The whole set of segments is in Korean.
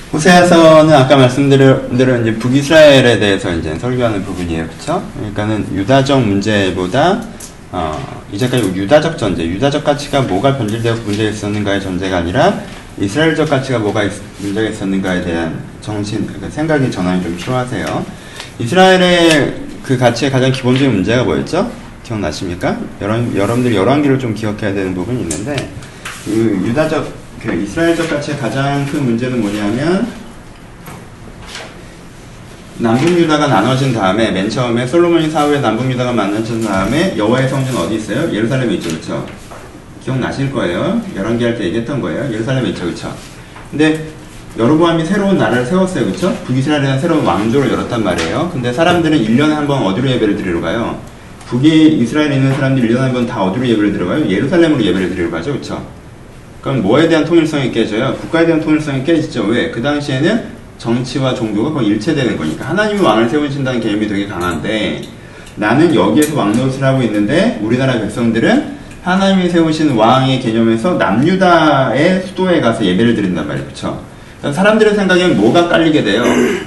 호세아서는 아까 말씀드린 대로 이제 북이스라엘에 대해서 이제 설교하는 부분이에요, 그렇죠? 그러니까는 유다적 문제보다 이제까지 유다적 전제, 유다적 가치가 뭐가 변질되고 문제가 있었는가의 전제가 아니라 이스라엘적 가치가 뭐가 문제가 있었는가에 대한 그러니까 생각이 전환이 좀 필요하세요. 이스라엘의 그 가치의 가장 기본적인 문제가 뭐였죠? 기억나십니까? 여러분들이 열왕기를 좀 기억해야 되는 부분이 있는데, 이스라엘적 가치의 가장 큰 문제는 뭐냐면, 남북유다가 나눠진 다음에, 맨 처음에 솔로몬이 사후에 남북유다가 나눠진 다음에 여호와의 성전은 어디 있어요? 예루살렘에 있죠, 그렇죠? 기억나실 거예요. 열왕기 할 때 얘기했던 거예요. 예루살렘에 있죠, 그렇죠? 근데 여로보암이 새로운 나라를 세웠어요, 그렇죠? 북이스라엘이라는 새로운 왕조를 열었단 말이에요. 근데 사람들은 1년에 한 번 어디로 예배를 드리러 가요? 북이스라엘에 있는 사람들이 1년에 한 번 다 어디로 예배를 드리러 가요? 예루살렘으로 예배를 드리러 가죠, 그렇죠? 그럼 뭐에 대한 통일성이 깨져요? 국가에 대한 통일성이 깨지죠. 왜? 그 당시에는 정치와 종교가 거의 일체되는 거니까. 하나님이 왕을 세우신다는 개념이 되게 강한데, 나는 여기에서 왕노릇을 하고 있는데 우리나라 백성들은 하나님이 세우신 왕의 개념에서 남유다의 수도에 가서 예배를 드린단 말이에요. 그렇죠? 사람들의 생각엔 뭐가 깔리게 돼요?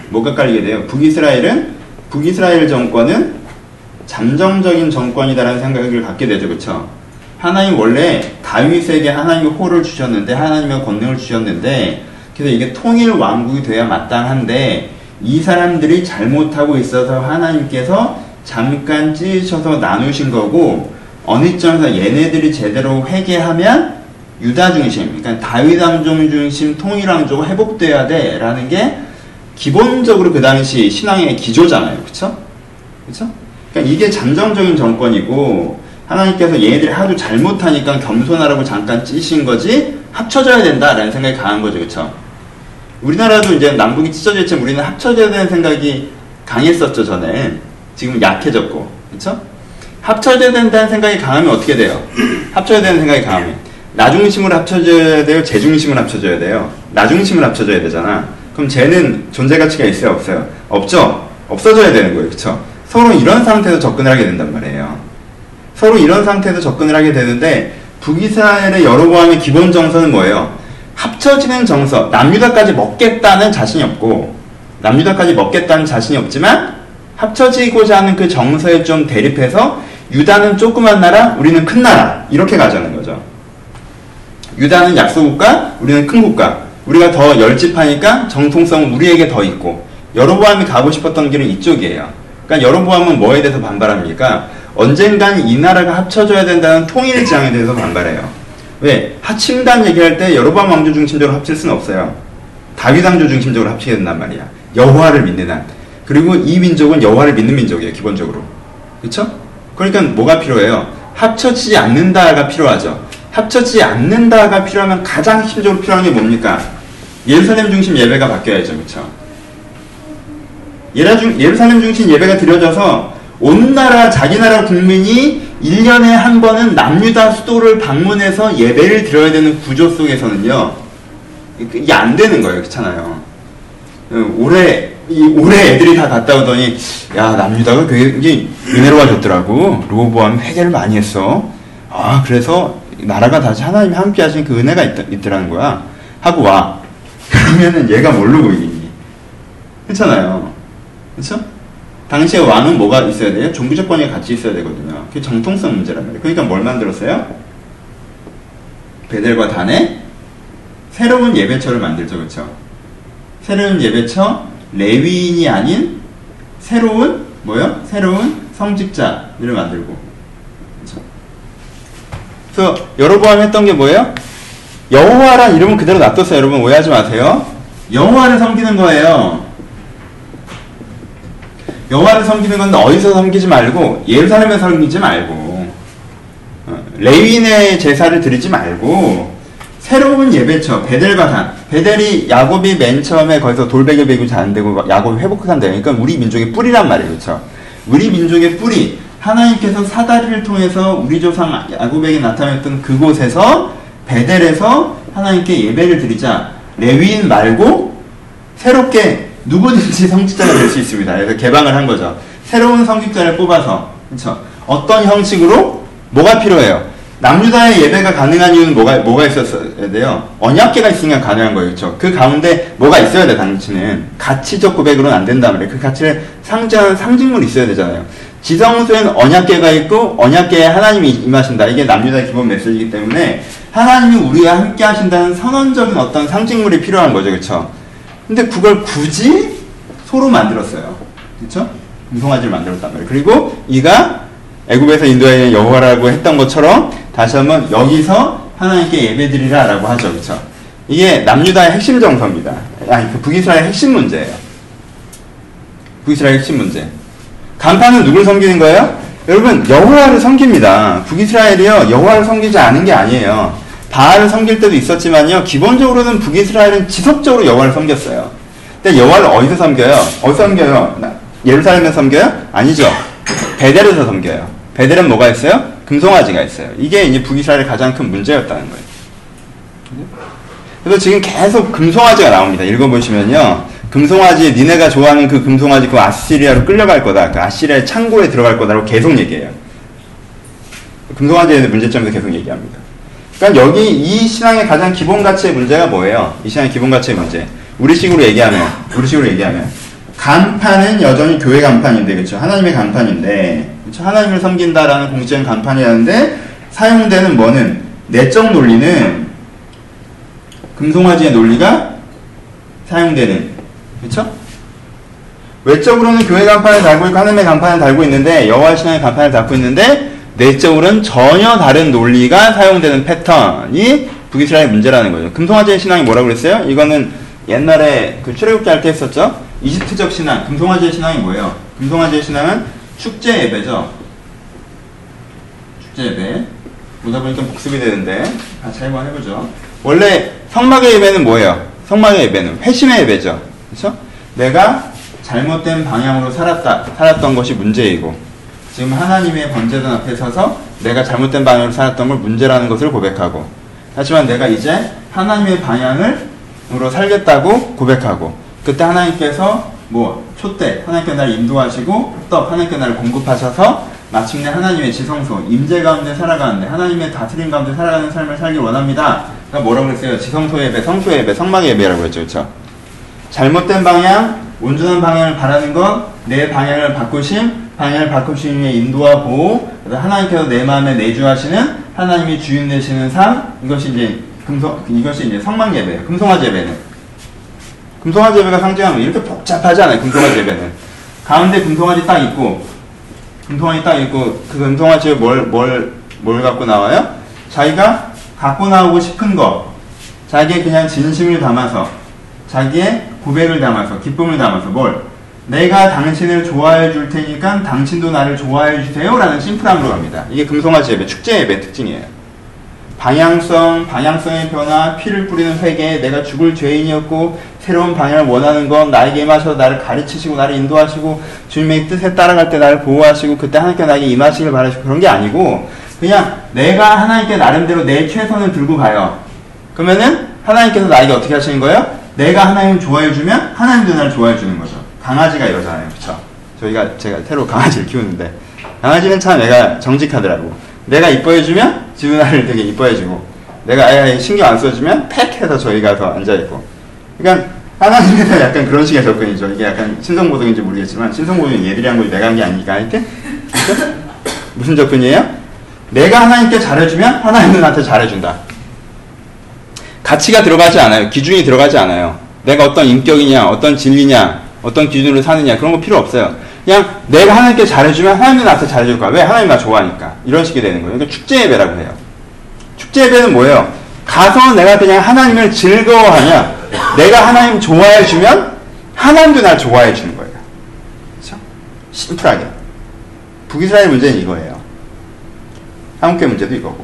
북이스라엘 정권은 잠정적인 정권이다라는 생각을 갖게 되죠. 그렇죠? 하나님 원래 다윗에게 하나님이 호를 주셨는데, 하나님의 권능을 주셨는데, 그래서 이게 통일 왕국이 돼야 마땅한데, 이 사람들이 잘못하고 있어서 하나님께서 잠깐 찢으셔서 나누신 거고, 어느 점에서 얘네들이 제대로 회개하면 유다 중심, 그러니까 다윗 왕정 중심 통일 왕조가 회복돼야 돼라는 게 기본적으로 그 당시 신앙의 기조잖아요. 그쵸? 그러니까 이게 잠정적인 정권이고, 하나님께서 얘네들이 하도 잘못하니까 겸손하라고 잠깐 찢으신 거지, 합쳐져야 된다라는 생각이 강한 거죠. 그쵸? 우리나라도 이제 남북이 찢어져 있지만 우리는 합쳐져야 되는 생각이 강했었죠, 전에. 지금 약해졌고. 그쵸? 합쳐져야 된다는 생각이 강하면 어떻게 돼요? 합쳐야 되는 생각이 강하면 나 중심으로 합쳐져야 돼요? 쟤 중심으로 합쳐져야 돼요? 나 중심으로 합쳐져야 되잖아. 그럼 쟤는 존재 가치가 있어요? 없어요? 없죠? 없어져야 되는 거예요. 그쵸? 서로 이런 상태에서 접근을 하게 된단 말이에요. 서로 이런 상태에서 접근을 하게 되는데, 북이스라엘의 여로보암의 기본 정서는 뭐예요? 합쳐지는 정서, 남유다까지 먹겠다는 자신이 없고, 남유다까지 먹겠다는 자신이 없지만 합쳐지고자 하는 그 정서에 좀 대립해서 유다는 조그만 나라, 우리는 큰 나라, 이렇게 가자는 거죠. 유다는 약소국가, 우리는 큰 국가. 우리가 더 열집하니까 정통성은 우리에게 더 있고, 여로보암이 가고 싶었던 길은 이쪽이에요. 그러니까 여로보암은 뭐에 대해서 반발합니까? 언젠간 이 나라가 합쳐져야 된다는 통일 지향에 대해서 반발해요. 왜? 합친다는 얘기할 때 여로보암 왕조 중심적으로 합칠 수는 없어요. 다윗 왕조 중심적으로 합치게 된단 말이야. 여호와를 믿는 한. 그리고 이 민족은 여호와를 믿는 민족이에요, 기본적으로. 그렇죠? 그러니까 뭐가 필요해요? 합쳐지지 않는다가 필요하죠. 합쳐지지 않는다가 필요하면 가장 핵심적으로 필요한 게 뭡니까? 예루살렘 중심 예배가 바뀌어야죠. 그렇죠? 예루살렘 중심 예배가 드려져서 온 나라, 자기 나라 국민이 1년에 한 번은 남유다 수도를 방문해서 예배를 드려야 되는 구조 속에서는요, 이게 안 되는 거예요. 그렇잖아요. 올해 애들이 다 갔다 오더니, 야, 남유다가 굉장히 은혜로워졌더라고. 르호보암 회개를 많이 했어. 아, 그래서 나라가 다시 하나님이 함께 하신 그 은혜가 있더라는 거야. 하고 와. 그러면은 얘가 뭘로 보이니? 그렇잖아요. 그렇죠? 당시에 왕은 뭐가 있어야 돼요? 종교조건이 같이 있어야 되거든요. 그게 정통성 문제란 말이에요. 그러니까 뭘 만들었어요? 베델과 단에 새로운 예배처를 만들죠. 그렇죠? 새로운 예배처, 레위인이 아닌 새로운 뭐요? 새로운 성직자를 만들고. 그렇죠? 그래서 여로보암 했던 게 뭐예요? 여호와란 이름은 그대로 놔뒀어요. 여러분 오해하지 마세요. 여호와를 섬기는 거예요. 여호와를 섬기는 건 어디서 섬기지 말고 예루살렘에서 섬기지 말고 레위인의 제사를 드리지 말고 새로운 예배처 베델과 단. 베델이 야곱이 맨 처음에 거기서 돌베개 베고 자는데고 야곱이 회복한대요. 그러니까 우리 민족의 뿌리란 말이에요. 그렇죠? 우리 민족의 뿌리, 하나님께서 사다리를 통해서 우리 조상 야곱에게 나타났던 그곳에서 베델에서 하나님께 예배를 드리자. 레위인 말고 새롭게 누구든지 성직자가 될 수 있습니다. 그래서 개방을 한 거죠. 새로운 성직자를 뽑아서. 그렇죠? 어떤 형식으로? 뭐가 필요해요? 남유다의 예배가 가능한 이유는 뭐가 있었어야 돼요? 언약궤가 있으니까 가능한 거예요. 그렇죠? 그 가운데 뭐가 있어야 돼, 당치는. 가치적 고백으로는 안 된단 말이에요. 그 가치를 상징하는 상징물이 있어야 되잖아요. 지성소에는 언약궤가 있고 언약궤에 하나님이 임하신다. 이게 남유다의 기본 메시지이기 때문에 하나님이 우리와 함께 하신다는 선언적인 어떤 상징물이 필요한 거죠. 그렇죠? 근데 그걸 굳이 소로 만들었어요. 그렇죠? 금송아지를 만들었단 말이에요. 그리고 이가 애굽에서 인도하여 여호와라고 했던 것처럼 다시 한번 여기서 하나님께 예배드리라 라고 하죠. 그렇죠? 이게 남유다의 핵심 정서입니다. 아니, 그 북이스라엘의 핵심 문제예요. 북이스라엘의 핵심 문제. 간판은 누굴 섬기는 거예요? 여러분, 여호와를 섬깁니다. 북이스라엘이요, 여호와를 섬기지 않은 게 아니에요. 바알을 섬길 때도 있었지만요, 기본적으로는 북이스라엘은 지속적으로 여호와를 섬겼어요. 근데 여호와를 어디서 섬겨요? 어디서 섬겨요? 예루살렘에서 섬겨요? 아니죠. 베델에서 섬겨요. 베델은 뭐가 있어요? 금송아지가 있어요. 이게 이제 북이스라엘의 가장 큰 문제였다는 거예요. 그래서 지금 계속 금송아지가 나옵니다. 읽어보시면요. 금송아지, 니네가 좋아하는 그 금송아지, 그 아시리아로 끌려갈 거다. 그 아시리아의 창고에 들어갈 거다라고 계속 얘기해요. 금송아지에 대한 문제점에서 계속 얘기합니다. 그러니까 여기 이 신앙의 가장 기본 가치의 문제가 뭐예요? 이 신앙의 기본 가치의 문제. 우리식으로 얘기하면, 간판은 여전히 교회 간판인데, 그렇죠? 하나님의 간판인데, 그렇죠? 하나님을 섬긴다라는 공적인 간판이라는데, 사용되는 뭐는, 내적 논리는, 금송아지의 논리가 사용되는, 그렇죠? 외적으로는 교회 간판을 달고 있고, 하나님의 간판을 달고 있는데, 여호와 신앙의 간판을 달고 있는데, 내적으로는 전혀 다른 논리가 사용되는 패턴이 북이스라엘의 문제라는 거죠. 금송아지의 신앙이 뭐라고 그랬어요? 이거는 옛날에 그 출애굽기 할 때 했었죠? 이집트적 신앙, 금송아지의 신앙이 뭐예요? 금송아지의 신앙은 축제 예배죠. 축제 예배. 보다 보니까 복습이 되는데 같이 한번 해보죠. 원래 성막의 예배는 뭐예요? 성막의 예배는 회심의 예배죠. 그렇죠? 내가 잘못된 방향으로 살았던 것이 문제이고 지금 하나님의 번제단 앞에 서서 내가 잘못된 방향으로 살았던 걸 문제라는 것을 고백하고 하지만 내가 이제 하나님의 방향으로 살겠다고 고백하고 그때 하나님께서 하나님께서 나를 인도하시고 또 하나님께서 나를 공급하셔서 마침내 하나님의 지성소, 임재 가운데 살아가는데 하나님의 다스림 가운데 살아가는 삶을 살길 원합니다. 그러니까 뭐라고 그랬어요? 지성소 예배, 성소 예배, 성막의 예배라고 했죠. 그렇죠? 잘못된 방향, 온전한 방향을 바라는 건 내 방향을 바꾸심 위에 인도와 보호, 하나님께서 내 마음에 내주하시는 하나님이 주인 되시는 삶, 이것이 이제 성막 예배예요. 금송아지 예배는. 금송아지 예배가 상징하면 이렇게 복잡하지 않아요. 금송아지 예배는. 가운데 금송아지 딱 있고, 그 금송아지에 뭘 갖고 나와요? 자기가 갖고 나오고 싶은 거, 자기의 그냥 진심을 담아서, 자기의 고백을 담아서, 기쁨을 담아서 내가 당신을 좋아해 줄 테니까 당신도 나를 좋아해 주세요 라는 심플함으로 갑니다. 이게 금송아지 예배, 축제 예배 특징이에요. 방향성의 변화, 피를 뿌리는 회개, 내가 죽을 죄인이었고 새로운 방향을 원하는 건 나에게 임하셔서 나를 가르치시고 나를 인도하시고 주님의 뜻에 따라갈 때 나를 보호하시고 그때 하나님께 나에게 임하시길 바라시고 그런 게 아니고 그냥 내가 하나님께 나름대로 내 최선을 들고 가요. 그러면은 하나님께서 나에게 어떻게 하시는 거예요? 내가 하나님을 좋아해주면 하나님도 나를 좋아해주는 거죠. 강아지가 이러잖아요. 그쵸? 제가 새로 강아지를 키우는데 강아지는 참 애가 정직하더라고. 내가 이뻐해주면 지도 나를 되게 이뻐해주고 내가 아예 신경 안 써주면 팩 해서 저희 가서 앉아있고 그러니까 하나님에서 약간 그런 식의 접근이죠. 이게 약간 신성모독인지 모르겠지만 신성모독은 얘들이 한 거지 내가 한 게 아니니까 하여튼 무슨 접근이에요? 내가 하나님께 잘해주면 하나님도 나한테 잘해준다. 가치가 들어가지 않아요. 기준이 들어가지 않아요. 내가 어떤 인격이냐 어떤 진리냐 어떤 기준으로 사느냐 그런 거 필요 없어요. 그냥 내가 하나님께 잘해주면 하나님도 나한테 잘해줄 거야. 왜? 하나님 나 좋아하니까. 이런 식이 되는 거예요. 그러니까 축제 예배라고 해요. 축제 예배는 뭐예요? 가서 내가 그냥 하나님을 즐거워하면 내가 하나님 좋아해주면 하나님도 날 좋아해주는 거예요. 그렇죠? 심플하게. 북이스라엘 문제는 이거예요. 한국교회 문제도 이거고.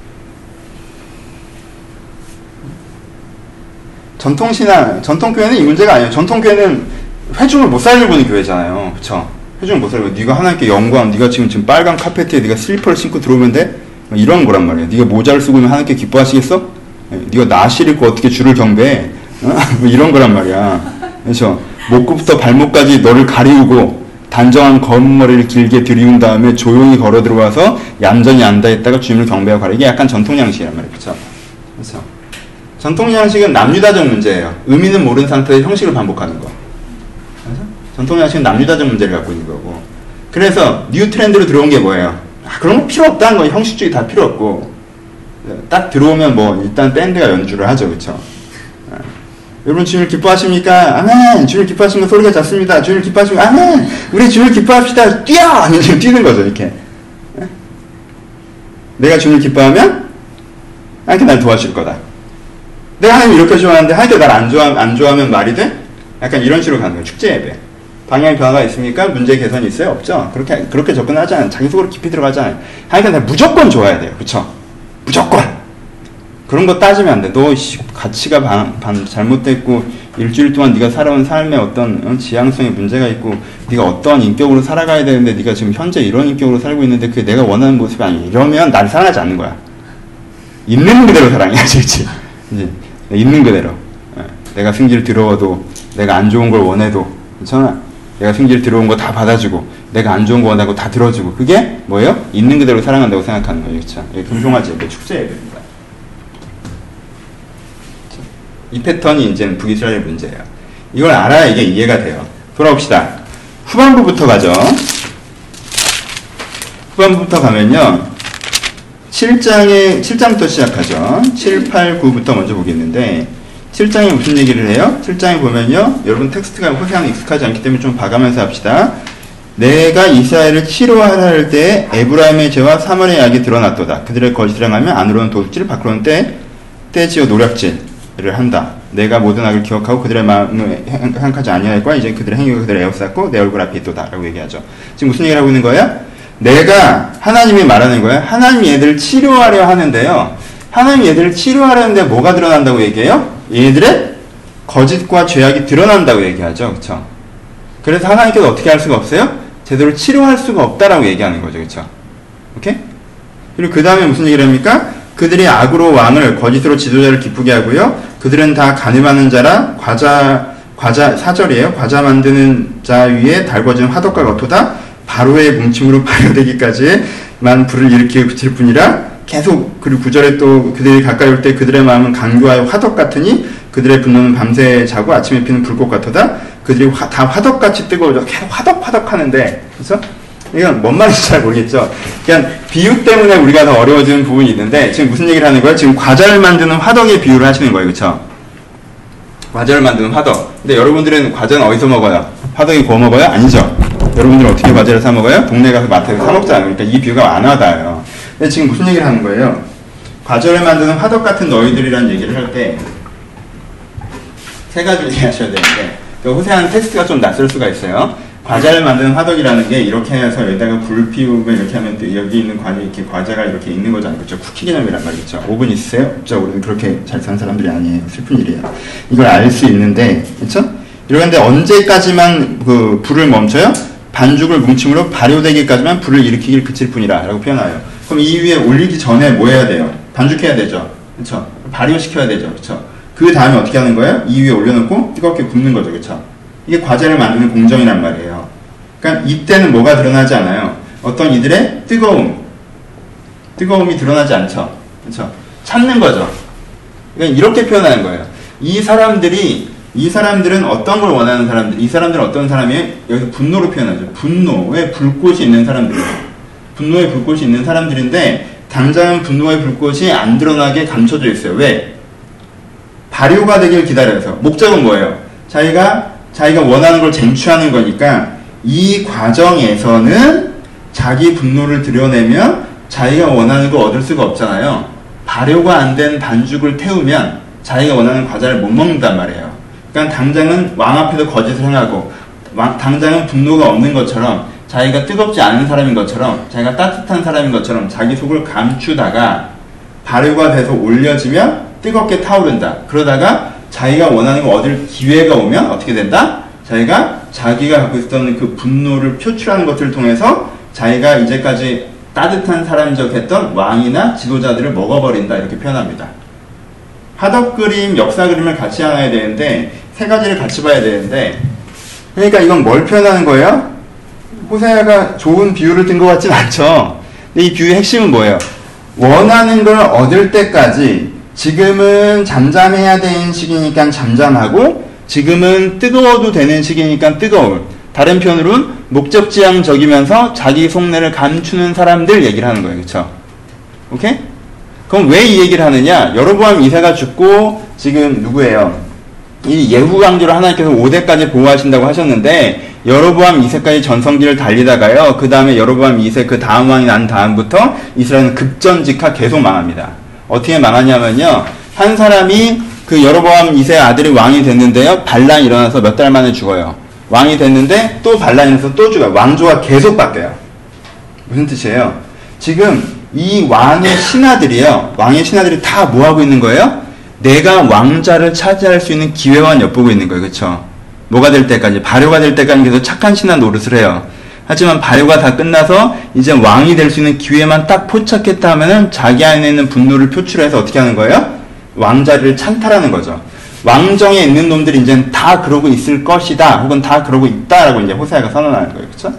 전통교회는 이 문제가 아니에요. 전통교회는 회중을 못 살리고 있는 교회잖아요. 그쵸? 회중을 못 살리고 네가 하나님께 영광, 네가 지금 빨간 카페트에 네가 슬리퍼를 신고 들어오면 돼? 이런 거란 말이야. 네가 모자를 쓰고 있으면 하나님께 기뻐하시겠어? 네가 나시를 입고 어떻게 주를 경배해? 이런 거란 말이야. 그렇죠? 목부터 발목까지 너를 가리우고 단정한 검은 머리를 길게 들이운 다음에 조용히 걸어 들어와서 얌전히 앉아 있다가 주님을 경배하고 가라. 이게 약간 전통 양식이란 말이에요. 그렇죠? 그렇죠? 전통 양식은 남유다적 문제예요. 의미는 모르는 상태에서 형식을 반복하는 거. 그렇죠? 전통 양식은 남유다적 문제를 갖고 있는 거고. 그래서 뉴 트렌드로 들어온 게 뭐예요? 그런 거 필요 없다는 거예요. 형식주의 다 필요 없고. 딱 들어오면 뭐 일단 밴드가 연주를 하죠. 그렇죠? 여러분 주님을 기뻐하십니까? 아멘! 주님을 기뻐하시는 거 소리가 작습니다. 주님을 기뻐하시면 아멘! 우리 주님을 기뻐합시다. 뛰어! 이렇게 뛰는 거죠. 이렇게. 내가 주님을 기뻐하면 하나님께 날 도와줄 거다. 내가 하나님 이렇게 좋아하는데 하나님께 날 안 좋아하면 말이 돼? 약간 이런 식으로 가는 거예요. 축제 예배. 방향 변화가 있습니까? 문제 개선이 있어요? 없죠? 그렇게 접근하지 않아요. 자기 속으로 깊이 들어가지 않아요. 하나님께 날 무조건 좋아야 돼요. 그쵸? 무조건! 그런 거 따지면 안 돼. 너 가치가 잘못됐고 일주일 동안 네가 살아온 삶에 어떤 지향성에 문제가 있고 네가 어떠한 인격으로 살아가야 되는데 네가 지금 현재 이런 인격으로 살고 있는데 그게 내가 원하는 모습이 아니야. 이러면 날 사랑하지 않는 거야. 있는 그대로 사랑해야지. 그치? 이제 있는 그대로. 내가 승질 들어와도 내가 안 좋은 걸 원해도 괜찮아. 내가 승질 들어온 거 다 받아주고 내가 안 좋은 거 원하고 다 들어주고 그게 뭐예요? 있는 그대로 사랑한다고 생각하는 거예요. 그쵸? 금송아지 예배, 축제 예배입니다. 이 패턴이 이제는 북이스라엘 문제예요. 이걸 알아야 이게 이해가 돼요. 돌아옵시다. 후반부부터 가죠. 후반부부터 가면요. 7장부터 시작하죠. 7, 8, 9부터 먼저 보겠는데 7장에 무슨 얘기를 해요? 7장에 보면요. 여러분 텍스트가 호세아는 익숙하지 않기 때문에 좀 봐가면서 합시다. 내가 이스라엘을 치료하라 할 때에 에브라임의 죄와 사마리아의 악이 드러났도다. 그들의 거짓을 행하면 안으로는 도둑질, 밖으로는 떼지어 노략질. 를 한다. 내가 모든 악을 기억하고 그들의 마음을 향하지 아니하였고 이제 그들의 행위가 그들을 에워쌌고 내 얼굴 앞에 있도다 라고 얘기하죠. 지금 무슨 얘기를 하고 있는 거예요? 내가 하나님이 말하는 거예요. 하나님이 얘들을 치료하려 하는데요. 하나님이 얘들을 치료하려는데 뭐가 드러난다고 얘기해요? 얘들의 거짓과 죄악이 드러난다고 얘기하죠. 그렇죠? 그래서 하나님께서 어떻게 할 수가 없어요? 제대로 치료할 수가 없다라고 얘기하는 거죠. 그렇죠? 오케이? 그리고 그 다음에 무슨 얘기를 합니까? 그들이 악으로 왕을 거짓으로 지도자를 기쁘게 하고요. 그들은 다 가늠하는 자라 과자 4절이에요. 과자 만드는 자 위에 달궈진 화덕과 같도다. 바로의 뭉침으로 발효되기까지만 불을 일으키고 그칠 뿐이라 계속 그리고 9절에 또 그들이 가까이 올 때 그들의 마음은 강교하여 화덕 같으니 그들의 분노는 밤새 자고 아침에 피는 불꽃 같도다. 그들이 다 화덕같이 뜨거워져 계속 화덕 하는데 그래서 이건 뭔 말인지 잘 모르겠죠. 그냥 비유 때문에 우리가 더 어려워지는 부분이 있는데 지금 무슨 얘기를 하는 거예요? 지금 과자를 만드는 화덕의 비유를 하시는 거예요. 그렇죠? 과자를 만드는 화덕. 근데 여러분들은 과자는 어디서 먹어요? 화덕에 구워 먹어요? 아니죠. 여러분들은 어떻게 과자를 사 먹어요? 동네 가서 마트에서 사 먹잖아요. 그러니까 이 비유가 안 와닿아요. 근데 지금 무슨 얘기를 하는 거예요? 과자를 만드는 화덕 같은 너희들이라는 얘기를 할 때 세 가지를 이해하셔야 되는데 호세아는 텍스트가 좀 낯설 수가 있어요. 과자를 만드는 화덕이라는 게 이렇게 해서 여기다가 불 피우면 이렇게 하면 또 여기 있는 이렇게 과자가 이렇게 있는 거잖아요. 그렇죠? 쿠키 개념이란 말이죠. 오븐 있으세요? 없죠? 우리는 그렇게 잘 사는 사람들이 아니에요. 슬픈 일이에요. 이걸 알 수 있는데, 그렇죠? 이러는데 언제까지만 그 불을 멈춰요? 반죽을 뭉침으로 발효되기까지만 불을 일으키길 그칠 뿐이라 라고 표현해요. 그럼 이 위에 올리기 전에 뭐 해야 돼요? 반죽해야 되죠. 그렇죠? 발효시켜야 되죠. 그렇죠? 그 다음에 어떻게 하는 거예요? 이 위에 올려놓고 뜨겁게 굽는 거죠. 그렇죠? 이게 과자를 만드는 공정이란 말이에요. 그러니까 이때는 뭐가 드러나지 않아요. 어떤 이들의 뜨거움이 드러나지 않죠. 그렇죠? 참는 거죠. 그러니까 이렇게 표현하는 거예요. 이 사람들은 어떤 걸 원하는 사람들, 이 사람들은 어떤 사람이에요? 여기서 분노로 표현하죠. 분노의 불꽃이 있는 사람들이에요. 분노의 불꽃이 있는 사람들인데 당장은 분노의 불꽃이 안 드러나게 감춰져 있어요. 왜? 발효가 되길 기다려서. 목적은 뭐예요? 자기가 원하는 걸 쟁취하는 거니까 이 과정에서는 자기 분노를 드러내면 자기가 원하는 걸 얻을 수가 없잖아요. 발효가 안 된 반죽을 태우면 자기가 원하는 과자를 못 먹는단 말이에요. 그러니까 당장은 왕 앞에서 거짓을 행하고 당장은 분노가 없는 것처럼 자기가 뜨겁지 않은 사람인 것처럼 자기가 따뜻한 사람인 것처럼 자기 속을 감추다가 발효가 돼서 올려지면 뜨겁게 타오른다. 그러다가 자기가 원하는 걸 얻을 기회가 오면 어떻게 된다? 자기가 갖고 있었던 그 분노를 표출하는 것들을 통해서 자기가 이제까지 따뜻한 사람적 했던 왕이나 지도자들을 먹어버린다. 이렇게 표현합니다. 화덕 그림, 역사 그림을 같이 알아야 되는데 세 가지를 같이 봐야 되는데 그러니까 이건 뭘 표현하는 거예요? 호세아가 좋은 비유를 든 것 같진 않죠. 근데 이 비유의 핵심은 뭐예요? 원하는 걸 얻을 때까지 지금은 잠잠해야 되는 시기니까 잠잠하고 지금은 뜨거워도 되는 시기니까 뜨거울. 다른 표현으로는 목적지향적이면서 자기 속내를 감추는 사람들 얘기를 하는 거예요. 그쵸? 오케이? 그럼 왜 이 얘기를 하느냐? 여로보암 2세가 죽고 지금 누구예요? 이 예후 강조를 하나님께서 5대까지 보호하신다고 하셨는데 여로보암 2세까지 전성기를 달리다가요. 그 다음에 여로보암 2세 그 다음 왕이 난 다음부터 이스라엘은 급전직하 계속 망합니다. 어떻게 망하냐면요. 한 사람이 그 여로보암 2세 아들이 왕이 됐는데요. 반란이 일어나서 몇 달 만에 죽어요. 왕이 됐는데 또 반란이 일어나서 또 죽어요. 왕조가 계속 바뀌어요. 무슨 뜻이에요? 지금 이 왕의 신하들이요. 왕의 신하들이 다 뭐하고 있는 거예요? 내가 왕자를 차지할 수 있는 기회만 엿보고 있는 거예요. 그쵸? 뭐가 될 때까지? 발효가 될 때까지 계속 착한 신하 노릇을 해요. 하지만 발효가 다 끝나서 이제 왕이 될 수 있는 기회만 딱 포착했다 하면은 자기 안에 있는 분노를 표출해서 어떻게 하는 거예요? 왕자를 찬탈하는 거죠. 왕정에 있는 놈들이 이제 다 그러고 있을 것이다. 혹은 다 그러고 있다라고 이제 호세아가 선언하는 거예요. 그쵸?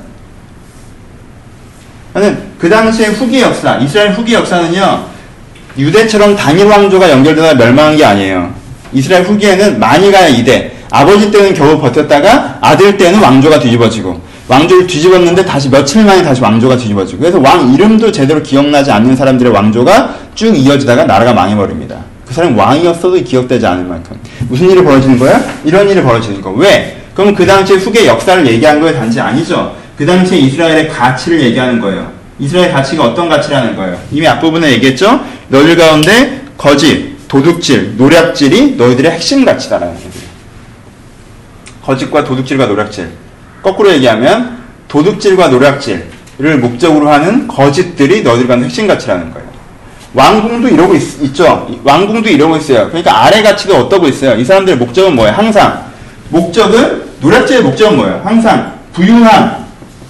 그 당시의 후기 역사, 이스라엘 후기 역사는요, 유대처럼 단일 왕조가 연결되다 멸망한 게 아니에요. 이스라엘 후기에는 많이 가야 2대. 아버지 때는 겨우 버텼다가 아들 때는 왕조가 뒤집어지고, 왕조를 뒤집었는데 다시 며칠 만에 다시 왕조가 뒤집어지고, 그래서 왕 이름도 제대로 기억나지 않는 사람들의 왕조가 쭉 이어지다가 나라가 망해버립니다. 그 사람이 왕이었어도 기억되지 않을 만큼. 무슨 일이 벌어지는 거야? 이런 일이 벌어지는 거. 왜? 그럼 그 당시의 후기의 역사를 얘기한 거에 단지 아니죠. 그 당시에 이스라엘의 가치를 얘기하는 거예요. 이스라엘 가치가 어떤 가치라는 거예요? 이미 앞부분에 얘기했죠? 너희들 가운데 거짓, 도둑질, 노략질이 너희들의 핵심 가치다라는 얘기예요. 거짓과 도둑질과 노략질. 거꾸로 얘기하면 도둑질과 노략질을 목적으로 하는 거짓들이 너희들 가운데 핵심 가치라는 거예요. 왕궁도 이러고 있죠. 왕궁도 이러고 있어요. 그러니까 아래 가치도 어떠고 있어요. 이 사람들의 목적은 뭐예요? 항상 목적은, 노략질의 목적은 뭐예요? 항상 부유함.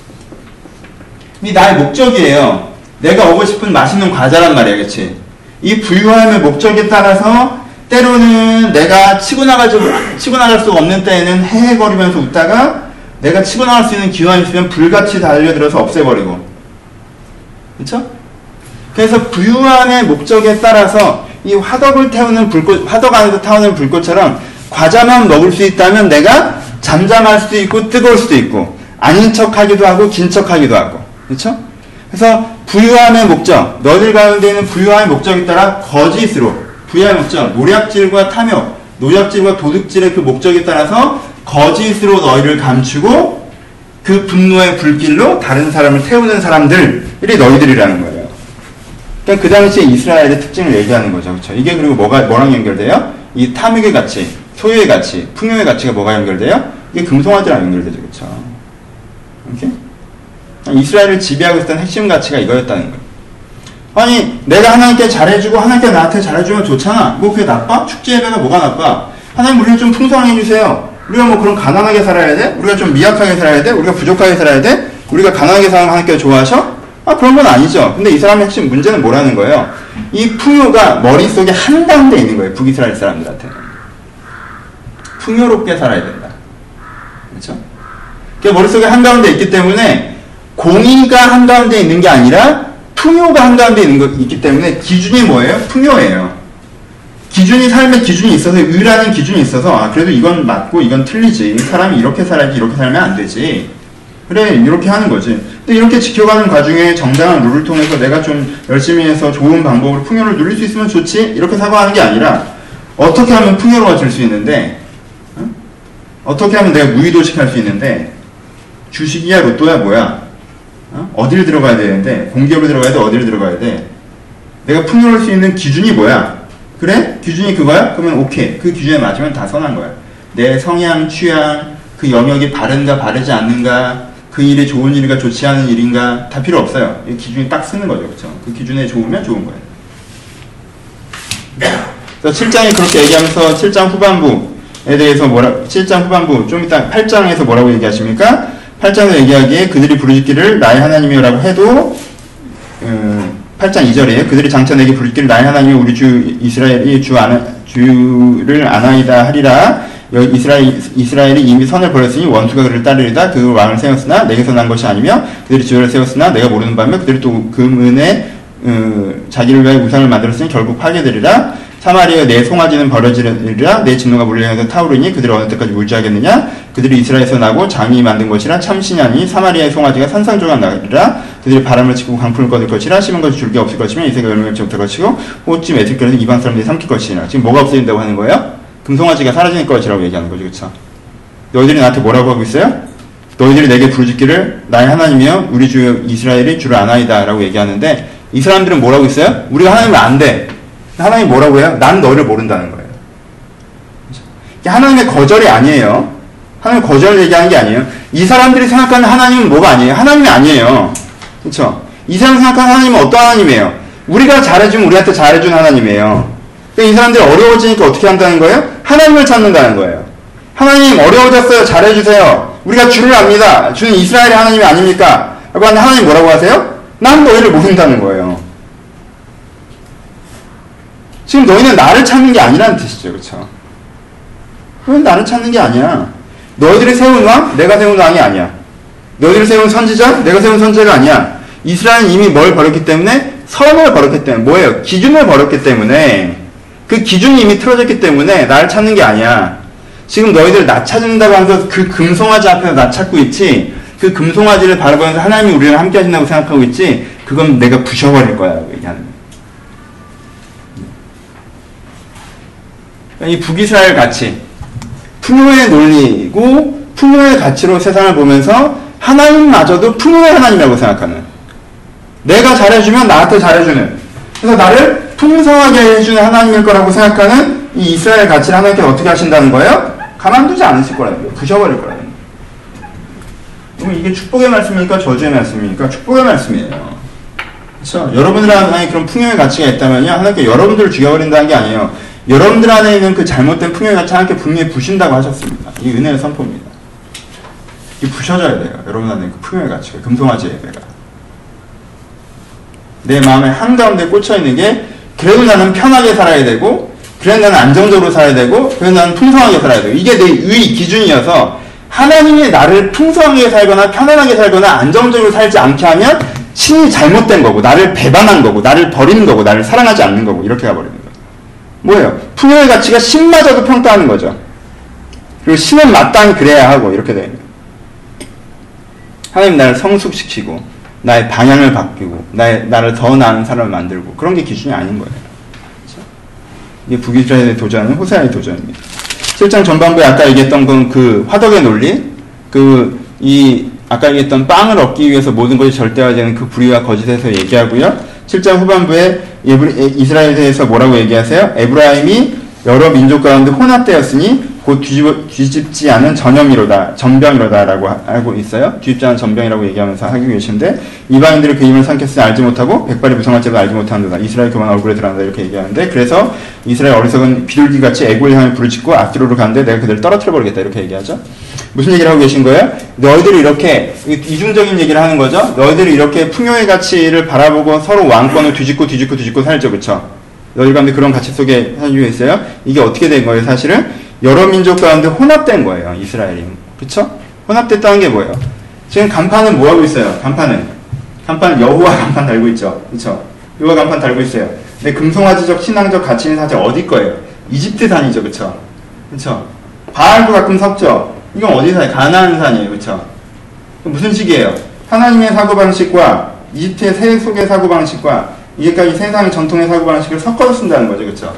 이 나의 목적이에요. 내가 오고 싶은 맛있는 과자란 말이야. 그치? 이 부유함의 목적에 따라서 때로는 내가 치고 나갈 수 없는 때에는 헤헤거리면서 웃다가 내가 치고 나갈 수 있는 기회가 있으면 불같이 달려들어서 없애버리고. 그쵸? 그래서 부유함의 목적에 따라서 이 화덕을 태우는 불꽃, 화덕 안에서 타오는 불꽃처럼 과자만 먹을 수 있다면 내가 잠잠할 수도 있고 뜨거울 수도 있고 아닌 척하기도 하고 긴 척하기도 하고. 그렇죠? 그래서 부유함의 목적, 너희들 가운데 있는 부유함의 목적에 따라 거짓으로, 부유함의 목적, 노략질과 탐욕, 노략질과 도둑질의 그 목적에 따라서 거짓으로 너희를 감추고 그 분노의 불길로 다른 사람을 태우는 사람들이 너희들이라는 거예요. 그러니까 그 당시에 이스라엘의 특징을 얘기하는 거죠. 그렇죠? 이게 그리고 뭐랑 연결돼요? 이 탐욕의 가치, 소유의 가치, 풍요의 가치가 뭐가 연결돼요? 이게 금송아지랑 연결되죠. 그렇죠? 이렇게? 이스라엘을 지배하고 있었던 핵심 가치가 이거였다는 거예요. 아니, 내가 하나님께 잘해주고 하나님께 나한테 잘해주면 좋잖아. 뭐 그게 나빠? 축제 예배가 뭐가 나빠? 하나님 우리를 좀 풍성하게 해주세요. 우리가 뭐 그럼 가난하게 살아야 돼? 우리가 좀 미약하게 살아야 돼? 우리가 부족하게 살아야 돼? 우리가 가난하게 살면 하나님께서 좋아하셔? 그런 건 아니죠. 근데 이 사람의 핵심 문제는 뭐라는 거예요? 이 풍요가 머릿속에 한가운데 있는 거예요. 북이스라엘 사람들한테. 풍요롭게 살아야 된다. 그렇죠? 그게 머릿속에 한가운데 있기 때문에 공의가 한가운데 있는 게 아니라 풍요가 한가운데 있기 때문에 기준이 뭐예요? 풍요예요. 기준이, 삶의 기준이 있어서, 의라는 기준이 있어서, 그래도 이건 맞고 이건 틀리지. 사람이 이렇게 살아야지 이렇게 살면 안 되지. 그래, 이렇게 하는 거지. 근데 이렇게 지켜가는 과정에 정당한 룰을 통해서 내가 좀 열심히 해서 좋은 방법으로 풍요를 누릴 수 있으면 좋지? 이렇게 사고하는 게 아니라, 어떻게 하면 풍요로워질 수 있는데, 어떻게 하면 내가 무의도식할 수 있는데, 주식이야, 로또야, 뭐야? 어디를 들어가야 되는데, 공기업을 들어가야 돼, 어디를 들어가야 돼? 내가 풍요로울 수 있는 기준이 뭐야? 그래? 기준이 그거야? 그러면 오케이. 그 기준에 맞으면 다 선한 거야. 내 성향, 취향, 그 영역이 바른가 바르지 않는가, 그 일이 좋은 일인가 좋지 않은 일인가 다 필요 없어요. 이 기준이 딱 쓰는 거죠. 그렇죠? 그 기준에 좋으면 좋은 거예요. 그래서 7장이 그렇게 얘기하면서 7장 후반부에 대해서 7장 후반부 좀 이따 8장에서 뭐라고 얘기하십니까? 8장에서 얘기하기에 그들이 부르짖기를 나의 하나님이라고 해도 8장 2절에 그들이 장차 내게 부르짖기를 나의 하나님이 우리 주 이스라엘이 주를 아나이다 하리라. 이스라엘이 이미 선을 벌였으니 원수가 그를 따르리다. 그 왕을 세웠으나 내게서 난 것이 아니며 그들이 지도를 세웠으나 내가 모르는 바며 그들이 또 금은에 자기를 위하여 우상을 만들었으니 결국 파괴되리라. 사마리아의 내 송아지는 버려지리라. 내 진노가 물을 향해서 타오르니 그들을 어느 때까지 물지하겠느냐. 그들이 이스라엘에서 나고 장이 만든 것이라 참신이 아니 사마리아의 송아지가 산산조각 나리라. 그들이 바람을 치고 강풍을 거둘 것이라. 심은 것이 줄기 없을 것이며 이새가 열매 맺지 못할 것이고 꽃이 맺을 것을 이방 사람들이 삼킬 것이라. 지금 뭐가 없어진다고 하는 거예요? 금송아지가 사라질 것이라고 얘기하는 거죠. 그렇죠? 너희들이 나한테 뭐라고 하고 있어요? 너희들이 내게 부르짖기를 나의 하나님이여 우리 주 이스라엘이 주를 아나이다 라고 얘기하는데 이 사람들은 뭐라고 있어요? 우리가 하나님을 안 돼. 하나님이 뭐라고 해요? 난 너를 모른다는 거예요. 하나님의 거절이 아니에요. 하나님의 거절을 얘기하는 게 아니에요. 이 사람들이 생각하는 하나님은 뭐가 아니에요? 하나님이 아니에요. 그렇죠? 이 사람이 생각하는 하나님은 어떤 하나님이에요? 우리가 잘해주면 우리한테 잘해준 하나님이에요. 그러니까 이 사람들이 어려워지니까 어떻게 한다는 거예요? 하나님을 찾는다는 거예요. 하나님 어려워졌어요. 잘해주세요. 우리가 주를 압니다. 주는 이스라엘의 하나님이 아닙니까? 라고 하는데 하나님 뭐라고 하세요? 난 너희를 모른다는 거예요. 지금 너희는 나를 찾는 게 아니라는 뜻이죠. 그렇죠? 그건 나를 찾는 게 아니야. 너희들이 세운 왕, 내가 세운 왕이 아니야. 너희들이 세운 선지자, 내가 세운 선지자가 아니야. 이스라엘은 이미 뭘 버렸기 때문에? 선을 버렸기 때문에. 뭐예요? 기준을 버렸기 때문에. 그 기준이 이미 틀어졌기 때문에 나를 찾는 게 아니야. 지금 너희들 나 찾는다고 하면서 그 금송아지 앞에서 나 찾고 있지. 그 금송아지를 바라보면서 하나님이 우리랑 함께 하신다고 생각하고 있지. 그건 내가 부셔버릴 거야. 얘기하는 거야. 이 북이스라엘 가치, 풍요의 논리고 풍요의 가치로 세상을 보면서 하나님마저도 풍요의 하나님이라고 생각하는, 내가 잘해주면 나한테 잘해주는, 그래서 나를 풍성하게 해주는 하나님일 거라고 생각하는 이 이스라엘 가치를 하나님께서 어떻게 하신다는 거예요? 가만두지 않으실 거라는 거예요. 부셔버릴 거라는 거예요. 그럼 이게 축복의 말씀입니까? 저주의 말씀입니까? 축복의 말씀이에요. 그렇죠? 여러분들 안에 그런 풍요의 가치가 있다면요, 하나님께 여러분들을 죽여버린다는 게 아니에요. 여러분들 안에 있는 그 잘못된 풍요의 가치 하나님께 분명히 부신다고 하셨습니다. 이게 은혜의 선포입니다. 이게 부셔져야 돼요. 여러분 안에 그 풍요의 가치가, 금송아지의 예배가. 내 마음의 한가운데 꽂혀있는 게, 그래도 나는 편하게 살아야 되고, 그래도 나는 안정적으로 살아야 되고, 그래도 나는 풍성하게 살아야 되고, 이게 내 의 기준이어서 하나님이 나를 풍성하게 살거나 편안하게 살거나 안정적으로 살지 않게 하면 신이 잘못된 거고, 나를 배반한 거고, 나를 버리는 거고, 나를 사랑하지 않는 거고, 이렇게 가버리는 거예요. 뭐예요? 풍요의 가치가 신마저도 평가하는 거죠. 그리고 신은 마땅히 그래야 하고, 이렇게 되는 거예요. 하나님 나를 성숙시키고, 나의 방향을 바뀌고, 나를 더 나은 사람을 만들고, 그런 게 기준이 아닌 거예요. 그렇죠? 이게 북이스라엘의 도전은 호세아의 도전입니다. 7장 전반부에 아까 얘기했던 그 화덕의 논리, 아까 얘기했던 빵을 얻기 위해서 모든 것이 절대화되는 그 불의와 거짓에서 얘기하고요. 7장 후반부에 이스라엘에 대해서 뭐라고 얘기하세요? 에브라임이 여러 민족 가운데 혼합되었으니 곧 뒤집지 않은 전병이로다 라고 하고 있어요. 뒤집지 않은 전병이라고 얘기하면서 하고 계시는데, 이방인들이 그 힘을 삼켰으니 알지 못하고 백발이 무성할지도 알지 못하는도다. 이스라엘 교만 얼굴에 드러난다 이렇게 얘기하는데, 그래서 이스라엘 어리석은 비둘기같이 애굽을 향해 부르짖고 앞뒤로를 가는데 내가 그들을 떨어뜨려 버리겠다 이렇게 얘기하죠. 무슨 얘기를 하고 계신 거예요? 너희들이 이렇게 이중적인 얘기를 하는 거죠. 너희들이 이렇게 풍요의 가치를 바라보고 서로 왕권을 뒤집고 살죠. 그쵸? 너희 가운데 그런 가치 속에 살고 있어요. 이게 어떻게 된 거예요? 사실은 여러 민족 가운데 혼합된 거예요. 이스라엘이. 그쵸? 혼합됐다는 게 뭐예요? 지금 간판은 뭐 하고 있어요? 간판 여호와 간판 달고 있죠. 그쵸? 여호와 간판 달고 있어요. 근데 금송아지적 신앙적 가치는 사실 어디 거예요? 이집트산이죠. 그쵸? 바알도 가끔 섞죠. 이건 어디 산이에요? 가나안 산이에요. 그쵸? 무슨 식이에요? 하나님의 사고방식과 이집트의 세속의 사고방식과 이게까지 세상의 전통의 사고방식을 섞어서 쓴다는 거죠. 그쵸?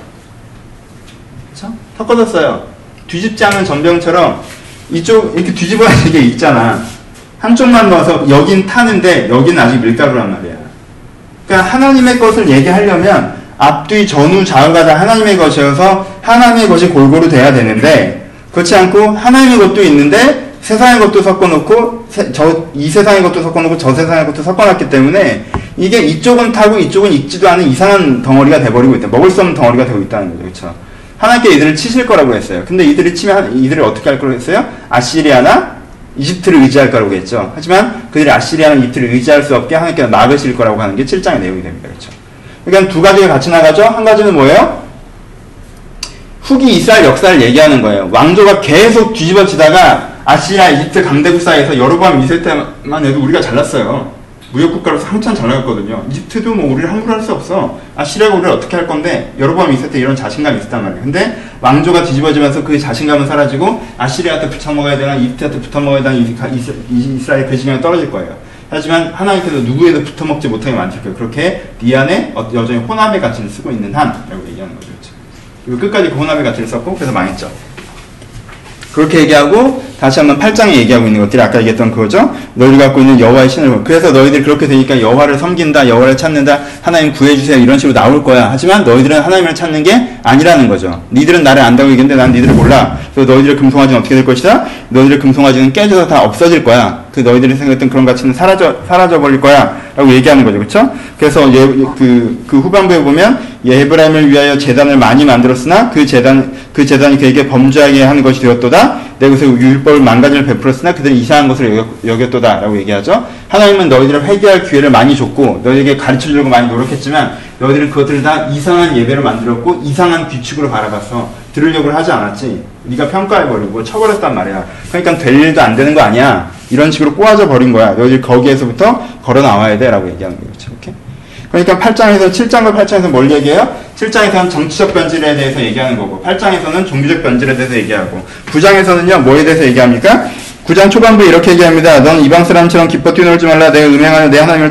섞어서 써요. 뒤집지 않은 전병처럼 이쪽 이렇게 뒤집어야 되게 있잖아. 한쪽만 넣어서 여긴 타는데 여긴 아직 밀가루란 말이야. 그러니까 하나님의 것을 얘기하려면 앞뒤 전후 좌우가 다 하나님의 것이어서 하나님의 것이 골고루 돼야 되는데, 그렇지 않고 하나님의 것도 있는데 세상의 것도 섞어놓고 이 세상의 것도 섞어놓고 저 세상의 것도 섞어놨기 때문에 이게 이쪽은 타고 이쪽은 익지도 않은 이상한 덩어리가 돼버리고 있다. 먹을 수 없는 덩어리가 되고 있다는 거죠. 그렇죠? 하나님께 이들을 치실 거라고 했어요. 근데 이들이 치면 이들을 어떻게 할 거라고 했어요? 아시리아나 이집트를 의지할 거라고 했죠. 하지만 그들이 아시리아나 이집트를 의지할 수 없게 하나님께서 막으실 거라고 하는 게 7장의 내용이 됩니다. 그렇죠? 그러니까 두 가지가 같이 나가죠. 한 가지는 뭐예요? 후기 이스라엘 역사를 얘기하는 거예요. 왕조가 계속 뒤집어지다가 아시아, 이집트 강대국 사이에서 여로보암 2세 때만 해도 우리가 잘났어요. 무역국가로서 한참 잘 나갔거든요. 이집트도 뭐 우리를 함부로 할 수 없어. 아시리아가 우리를 어떻게 할 건데 여로보암 2세 때 이런 자신감이 있었단 말이에요. 근데 왕조가 뒤집어지면서 그 자신감은 사라지고 아시리아한테 붙어먹어야 되나 이집트한테 붙어먹어야 되나 이스라엘 배신감이 떨어질 거예요. 하지만 하나님께서 누구에도 붙어먹지 못하게 만들 거예요. 그렇게 네 안에 여전히 혼합의 가치를 쓰고 있는 한라고 얘기하는 거죠. 그리고 끝까지 그 혼합의 가치를 썼고 그래서 망했죠. 그렇게 얘기하고 다시 한번 8장에 얘기하고 있는 것들이 아까 얘기했던 그거죠. 너희들이 갖고 있는 여호와의 신을 그래서 너희들이 그렇게 되니까 여호와를 섬긴다, 여호와를 찾는다, 하나님 구해주세요 이런 식으로 나올 거야. 하지만 너희들은 하나님을 찾는 게 아니라는 거죠. 니들은 나를 안다고 얘기했는데 난 니들을 몰라. 그래서 너희들의 금송아지는 어떻게 될 것이다? 너희들의 금송아지는 깨져서 다 없어질 거야. 그 너희들이 생각했던 그런 가치는 사라져 버릴 거야 라고 얘기하는 거죠. 그렇죠? 그래서 그 후반부에 보면 에브라임을 위하여 제단을 많이 만들었으나 그 제단이 그에게 범죄하게 하는 것이 되었도다. 내 것에 율법을 만가지를 베풀었으나 그들은 이상한 것을 여겼도다 라고 얘기하죠. 하나님은 너희들을 회개할 기회를 많이 줬고 너희에게 가르쳐주려고 많이 노력했지만 너희들은 그것들을 다 이상한 예배로 만들었고 이상한 규칙으로 바라봤어. 들으려고 하지 않았지. 네가 평가해버리고 처벌했단 말이야. 그러니까 될 일도 안 되는 거 아니야. 이런 식으로 꼬아져 버린 거야. 너희들 거기에서부터 걸어 나와야 돼 라고 얘기하는 거죠. 이렇게. 그러니까 8장에서 7장과 8장에서 뭘 얘기해요? 7장에서는 정치적 변질에 대해서 얘기하는 거고 8장에서는 종교적 변질에 대해서 얘기하고 9장에서는요 뭐에 대해서 얘기합니까? 9장 초반부에 이렇게 얘기합니다. 넌 이방 사람처럼 기뻐 뛰놀지 말라. 내가 음행하여 내 하나님을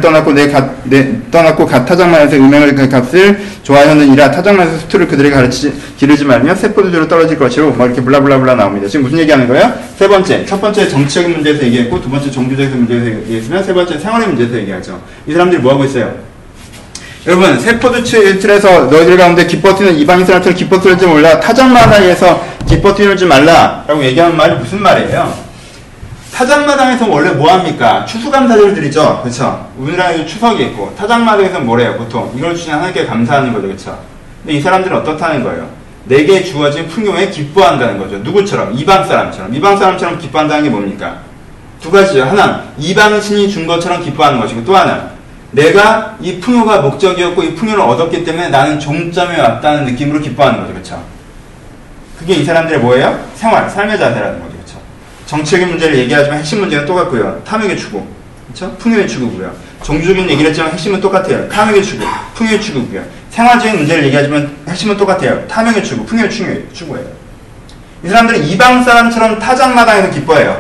떠났고 갓 타작만에서 음행을 그 값을 좋아하였느니라. 타작만에서 수투를 그들에게 기르지 말며 세포도주로 떨어질 것이로 막 이렇게 블라블라블라 나옵니다. 지금 무슨 얘기하는 거예요? 세 번째, 첫 번째 정치적인 문제에서 얘기했고 두 번째 종교적 문제에서 얘기했으면 세 번째 생활의 문제에서 얘기하죠. 이 사람들이 뭐 하고 있어요? 여러분 세포도 틀에서 너희들 가운데 기뻐 뛰는 이방인 사람처럼 기뻐 뛰지 몰라. 타작마당에서 기뻐 뛰지 말라라고 얘기하는 말이 무슨 말이에요? 타작마당에서 원래 뭐합니까? 추수감사절을 드리죠. 그렇죠? 우리나라에도 추석이 있고 타작마당에서 뭐래요? 보통 이걸 주신 하나님께 감사하는 거죠. 그렇죠? 근데 이 사람들은 어떻다는 거예요? 내게 주어진 풍요에 기뻐한다는 거죠. 누구처럼? 이방 사람처럼 기뻐한다는 게 뭡니까? 두 가지죠. 하나, 이방 신이 준 것처럼 기뻐하는 것이고 또 하나, 내가 이 풍요가 목적이었고 이 풍요를 얻었기 때문에 나는 종점에 왔다는 느낌으로 기뻐하는 거죠. 그렇죠? 그게 이 사람들의 뭐예요? 삶의 자세라는 거죠. 그렇죠? 정치적인 문제를 얘기하지만 핵심 문제는 똑같고요. 탐욕의 추구, 그렇죠? 풍요의 추구고요. 종교적인 얘기를 했지만 핵심은 똑같아요. 탐욕의 추구, 풍요의 추구고요. 생활적인 문제를 얘기하지만 핵심은 똑같아요. 탐욕의 추구, 풍요의 추구예요. 이 사람들은 이방 사람처럼 타작마당에서 기뻐해요.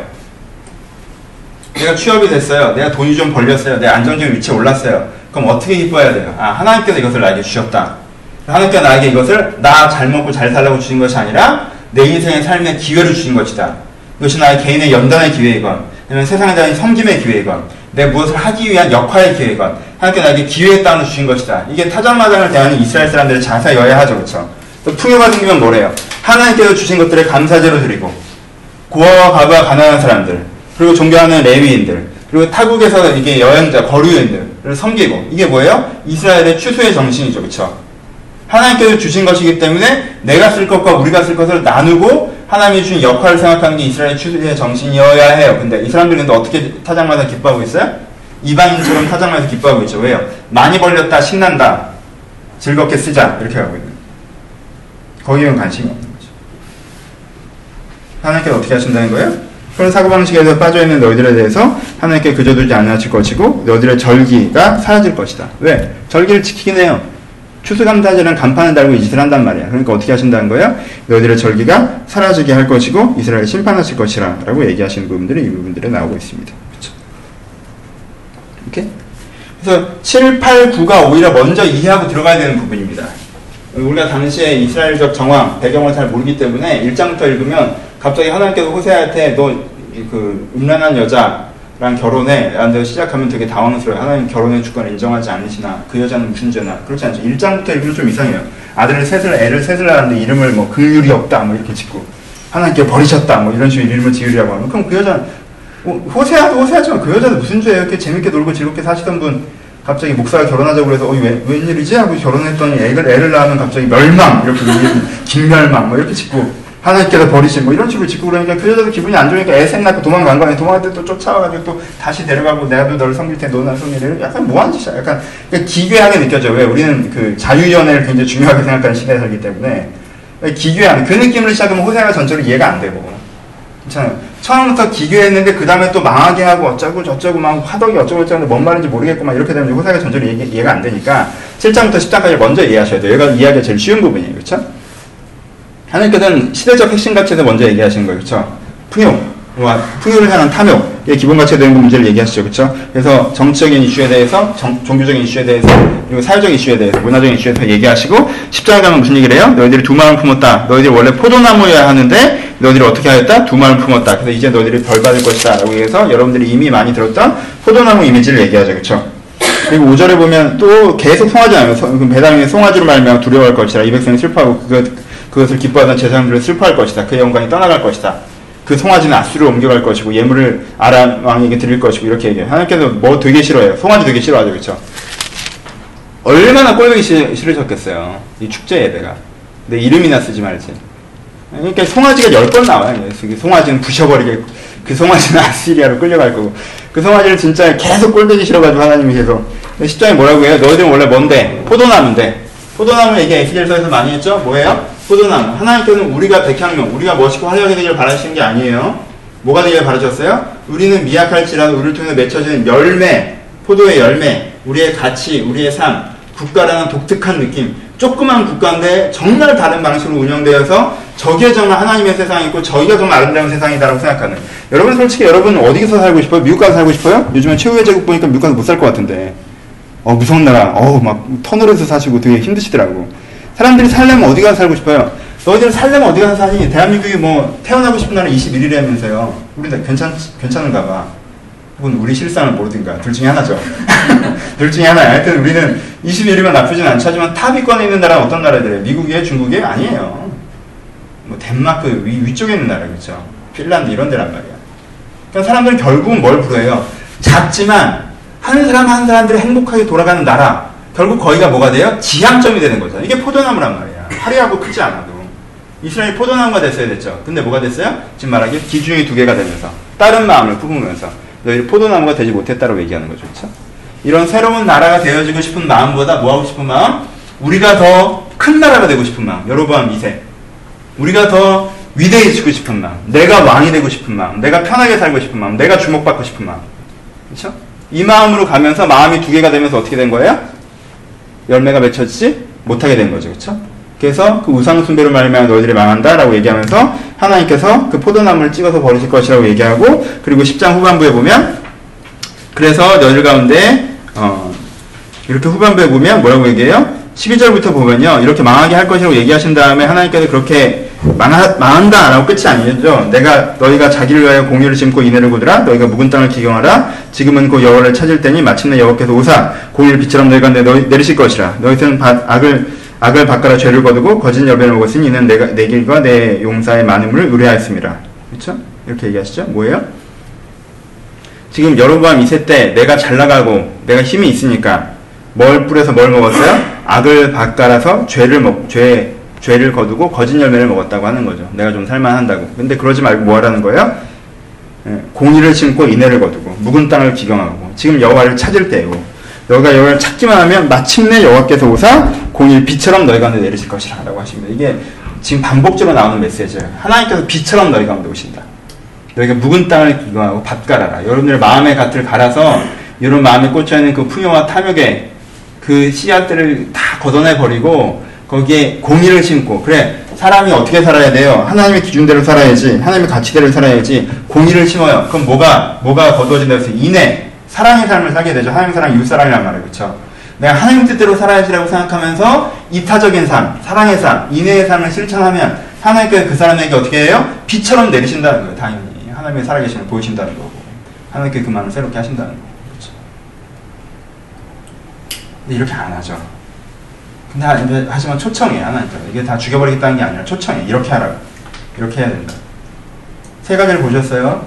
내가 취업이 됐어요. 내가 돈이 좀 벌렸어요. 내가 안정적인 위치에 올랐어요. 그럼 어떻게 기뻐해야 돼요? 아, 하나님께서 이것을 나에게 주셨다. 하나님께서 나에게 이것을 나 잘 먹고 잘 살라고 주신 것이 아니라 내 인생의 삶의 기회를 주신 것이다. 이것이 나의 개인의 연단의 기회이건 아니면 세상에 대한 섬김의 기회이건 내 무엇을 하기 위한 역할의 기회이건 하나님께서 나에게 기회의 땅을 주신 것이다. 이게 타작마당을 대하는 이스라엘 사람들의 자세여야 하죠. 그렇죠? 또 풍요가 생기면 뭐래요? 하나님께서 주신 것들을 감사제로 드리고 고아와 과부와 가난한 사람들 그리고 존경하는 레위인들 그리고 타국에서 이게 여행자 거류인들을 섬기고 이게 뭐예요? 이스라엘의 추수의 정신이죠. 그렇죠? 하나님께서 주신 것이기 때문에 내가 쓸 것과 우리가 쓸 것을 나누고 하나님이 주신 역할을 생각하는 게 이스라엘의 추수의 정신이어야 해요. 근데 이 사람들이 근데 어떻게 타작마다 기뻐하고 있어요? 이방인처럼 타작마다 기뻐하고 있죠. 왜요? 많이 벌렸다, 신난다, 즐겁게 쓰자 이렇게 하고 있는 거기에는 관심이 없는 거죠. 하나님께서 어떻게 하신다는 거예요? 그런 사고방식에서 빠져있는 너희들에 대해서 하나님께 그저 두지 않으실 것이고 너희들의 절기가 사라질 것이다. 왜? 절기를 지키긴 해요. 추수감사절은 간판을 달고 이 짓을 한단 말이야. 그러니까 어떻게 하신다는 거예요? 너희들의 절기가 사라지게 할 것이고 이스라엘을 심판하실 것이라 라고 얘기하시는 부분들이 이 부분들에 나오고 있습니다. 그렇죠? 이렇게? 그래서 7, 8, 9가 오히려 먼저 이해하고 들어가야 되는 부분입니다. 우리가 당시에 이스라엘적 정황, 배경을 잘 모르기 때문에 1장부터 읽으면 갑자기 하나님께서 호세아한테 너 그 음란한 여자랑 결혼해 라는 시작하면 되게 당황스러워요. 하나님 결혼의 주권을 인정하지 않으시나 그 여자는 무슨 죄나 그렇지 않죠. 1장부터 읽으면 좀 이상해요. 애를 셋을 낳았는데 이름을 뭐 긍휼이 없다 뭐 이렇게 짓고 하나님께 버리셨다 뭐 이런 식으로 이름을 지으려고 하면 그럼 그 여자는 호세아지만 그 여자는 무슨 죄예요? 이렇게 재밌게 놀고 즐겁게 사시던 분 갑자기 목사가 결혼하자고 그래서 웬일이지? 하고 결혼했더니 애를 낳으면 갑자기 멸망 이렇게 김멸망 뭐 이렇게 짓고 하나님께서 버리신 뭐 이런 식으로 짓고 그러니까 그 여자도 기분이 안 좋으니까 애 셋 낳고 도망간 거 아니에요. 도망갈 때 또 쫓아와가지고 또 다시 데려가고 내가도 너를 섬길 테니 너는 나를 섬기래. 약간 뭐하는 짓이야. 약간 기괴하게 느껴져요. 왜? 우리는 그 자유연애를 굉장히 중요하게 생각하는 시대에 살기 때문에 기교하는 그 느낌으로 시작하면 호세아가 전체로 이해가 안 되고. 괜찮아요. 처음부터 기교했는데 그 다음에 또 망하게 하고 어쩌고 저쩌고 막 화덕이 어쩌고 저쩌고 뭔 말인지 모르겠고 막 이렇게 되면 호세아가 전체로 이해가 안 되니까 7장부터 10장까지 먼저 이해하셔야 돼요. 여기가 이해하기가 제일 쉬운 부분이에요. 그렇죠? 하나님께서는 시대적 핵심 가치에서 먼저 얘기하시는 거예요. 그렇죠? 풍요를 향한 탐욕의 기본 가치에 대한 문제를 얘기하시죠. 그렇죠? 그래서 정치적인 이슈에 대해서, 종교적인 이슈에 대해서, 그리고 사회적 이슈에 대해서, 문화적인 이슈에 대해서 얘기하시고 10장에 가면 무슨 얘기를 해요? 너희들이 두 마음을 품었다. 너희들이 원래 포도나무여야 하는데 너희들이 어떻게 하였다? 두 마음을 품었다. 그래서 이제 너희들이 벌 받을 것이다. 라고 해서 여러분들이 이미 많이 들었던 포도나무 이미지를 얘기하죠. 그렇죠? 그리고 5절에 보면 또 계속 송아지 나오면 배당이 송아지로 말미암아 두려워할 것이다. 이 백성이 슬퍼하고 그것을 기뻐하던 제사장들은 슬퍼할 것이다. 그의 영광이 떠나갈 것이다. 그 송아지는 아수르로 옮겨갈 것이고 예물을 아람 왕에게 드릴 것이고 이렇게 얘기해요. 하나님께서 뭐 되게 싫어해요. 송아지 되게 싫어하죠. 그렇죠? 얼마나 꼴보기 싫으셨겠어요. 이 축제 예배가. 내 이름이나 쓰지 말지. 그러니까 송아지가 10번 나와요. 그 송아지는 부셔버리게, 그 송아지는 아시리아로 끌려갈 거고, 그 송아지를 진짜 계속 꼴보기 싫어가지고 하나님이 계속 10장에 뭐라고 해요? 너희들은 원래 뭔데? 포도나무인데. 포도나무 얘기 에스겔서에서 많이 했죠? 뭐예요? 포도나무. 하나님께서는 우리가 백향명, 우리가 멋있고 화려하게 되기를 바라시는 게 아니에요. 뭐가 되기를 바라셨어요? 우리는 미약할지라도 우리를 통해 맺혀지는 열매, 포도의 열매, 우리의 가치, 우리의 삶, 국가라는 독특한 느낌. 조그만 국가인데 정말 다른 방식으로 운영되어서 저게 정말 하나님의 세상이 있고 저기가 정말 아름다운 세상이다라고 생각하는. 여러분 솔직히 여러분 어디서 살고 싶어요? 미국 가서 살고 싶어요? 요즘에 최후의 제국 보니까 미국 가서 못 살 것 같은데. 무서운 나라. 막 터널에서 사시고 되게 힘드시더라고. 사람들이 살려면 어디 가서 살고 싶어요? 너희들 살려면 어디 가서 사니? 대한민국이 뭐 태어나고 싶은 날은 21일이라면서요. 우리 괜찮은가 봐. 혹은 우리 실상을 모르든가. 둘 중에 하나죠. 둘 중에 하나야. 하여튼 우리는 21일이면 나쁘진 않죠. 하지만 탑위권에 있는 나라는 어떤 나라들이에요? 미국이에요? 중국이에요? 아니에요. 뭐 덴마크 위쪽에 있는 나라 그렇죠. 핀란드 이런 데란 말이야. 그러니까 사람들은 결국은 뭘 부르해요? 작지만 한 사람 한 사람들이 행복하게 돌아가는 나라. 결국 거기가 뭐가 돼요? 지향점이 되는 거죠. 이게 포도나무란 말이야. 화려하고 크지 않아도. 이스라엘이 포도나무가 됐어야 됐죠. 근데 뭐가 됐어요? 지금 말하기에 기준이 두 개가 되면서 다른 마음을 품으면서 너희들이 포도나무가 되지 못했다고 얘기하는 거죠. 그렇죠? 이런 새로운 나라가 되어지고 싶은 마음보다 뭐 하고 싶은 마음? 우리가 더 큰 나라가 되고 싶은 마음. 여로보암 2세. 우리가 더 위대해지고 싶은 마음. 내가 왕이 되고 싶은 마음. 내가 편하게 살고 싶은 마음. 내가 주목받고 싶은 마음. 그렇죠? 이 마음으로 가면서 마음이 두 개가 되면서 어떻게 된 거예요? 열매가 맺혀지지 못하게 된 거죠. 그렇죠? 그래서 그 우상 숭배로 말미암아 너희들이 망한다라고 얘기하면서 하나님께서 그 포도나무를 찍어서 버리실 것이라고 얘기하고 그리고 10장 후반부에 보면 그래서 너희들 가운데 이렇게 후반부에 보면 뭐라고 얘기해요? 12절부터 보면요. 이렇게 망하게 할 것이라고 얘기하신 다음에 하나님께서 그렇게 망한다라고 끝이 아니죠. 너희가 자기를 위하여 공의를 심고 인애를 거두라. 너희가 묵은 땅을 기경하라. 지금은 그 여호와를 찾을 때니 마침내 여호와께서 오사 공의를 빛처럼 너희가 내리실 것이라. 너희들은 악을 바꿔라 죄를 거두고 거짓 열매를 먹었으니 이는 내 길과 내 용사의 많음을 의뢰하였습니다. 그렇죠? 이렇게 얘기하시죠. 뭐예요? 지금 여로보암 2세 때 내가 잘 나가고 내가 힘이 있으니까 뭘 뿌려서 뭘 먹었어요? 악을 바꿔라서 죄를 거두고 거짓 열매를 먹었다고 하는 거죠. 내가 좀 살만한다고. 근데 그러지 말고 뭐 하라는 거예요? 공의를 심고 인애를 거두고 묵은 땅을 기경하고 지금 여호와를 찾을 때이고 너희가 여호와를 찾기만 하면 마침내 여호와께서 오사 공의를 빛처럼 너희 가운데 내리실 것이라 라고 하십니다. 이게 지금 반복적으로 나오는 메시지예요. 하나님께서 빛처럼 너희 가운데 오신다. 너희가 묵은 땅을 기경하고 밭 갈아라. 여러분들 마음의 갓을 갈아서 여러분 마음에 꽂혀있는 그 풍요와 탐욕의 그 씨앗들을 다 걷어내버리고 거기에 공의를 심고 그래 사람이 어떻게 살아야 돼요? 하나님의 기준대로 살아야지 하나님의 가치대로 살아야지 공의를 심어요. 그럼 뭐가 거두어진다고 해서 인애 사랑의 삶을 살게 되죠. 하나님의 사랑 이웃사랑이란 말이에요. 그렇죠? 내가 하나님 뜻대로 살아야지라고 생각하면서 이타적인 삶, 사랑의 삶, 인애의 삶을 실천하면 하나님께서 그 사람에게 어떻게 해요? 빛처럼 내리신다는 거예요. 당연히 하나님의 살아계심을 보이신다는 거고 하나님께서 그 마음을 새롭게 하신다는 거고 그렇죠? 근데 이렇게 안 하죠. 근데 하지만 초청이에요. 하나님께서 이게 다 죽여버리겠다는 게 아니라 초청이에요. 이렇게 하라고. 이렇게 해야 된다. 세 가지를 보셨어요?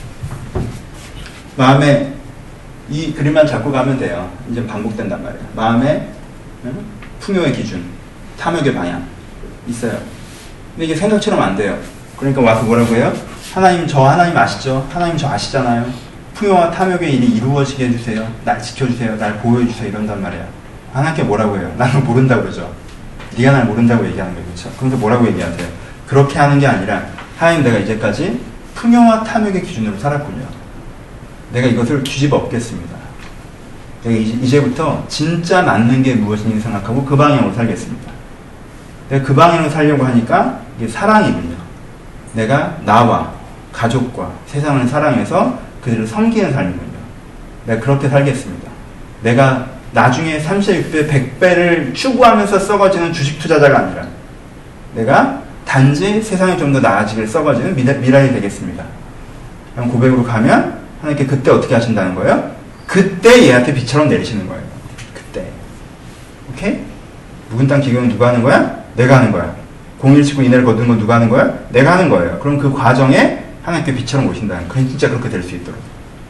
마음에 이 그림만 잡고 가면 돼요. 이제 반복된단 말이에요. 마음에 풍요의 기준, 탐욕의 방향 있어요. 근데 이게 생각처럼 안 돼요. 그러니까 와서 뭐라고 해요? 하나님 아시죠? 하나님 저 아시잖아요. 풍요와 탐욕의 일이 이루어지게 해주세요. 날 지켜주세요. 날 보호해주세요. 이런단 말이에요. 하나님께 뭐라고 해요? 나는 모른다고 그러죠. 네가 날 모른다고 얘기하는 거예요. 그렇죠? 그러면서 뭐라고 얘기하세요? 그렇게 하는 게 아니라 하나님 내가 이제까지 풍요와 탐욕의 기준으로 살았군요. 내가 이것을 뒤집어 엎겠습니다. 내가 이제부터 진짜 맞는 게 무엇인지 생각하고 그 방향으로 살겠습니다. 내가 그 방향으로 살려고 하니까 이게 사랑이군요. 내가 나와 가족과 세상을 사랑해서 그들을 섬기는 삶이군요. 내가 그렇게 살겠습니다. 내가 나중에 36배, 100배를 추구하면서 썩어지는 주식 투자자가 아니라 내가 단지 세상이 좀 더 나아지길 썩어지는 미랄이 되겠습니다. 그럼 고백으로 가면 하나님께 그때 어떻게 하신다는 거예요? 그때 얘한테 비처럼 내리시는 거예요. 그때. 오케이? 묵은 땅 기경은 누가 하는 거야? 내가 하는 거야. 공일치고 인해를 거두는 건 누가 하는 거야? 내가 하는 거예요. 그럼 그 과정에 하나님께 비처럼 오신다는 거예요. 진짜 그렇게 될 수 있도록.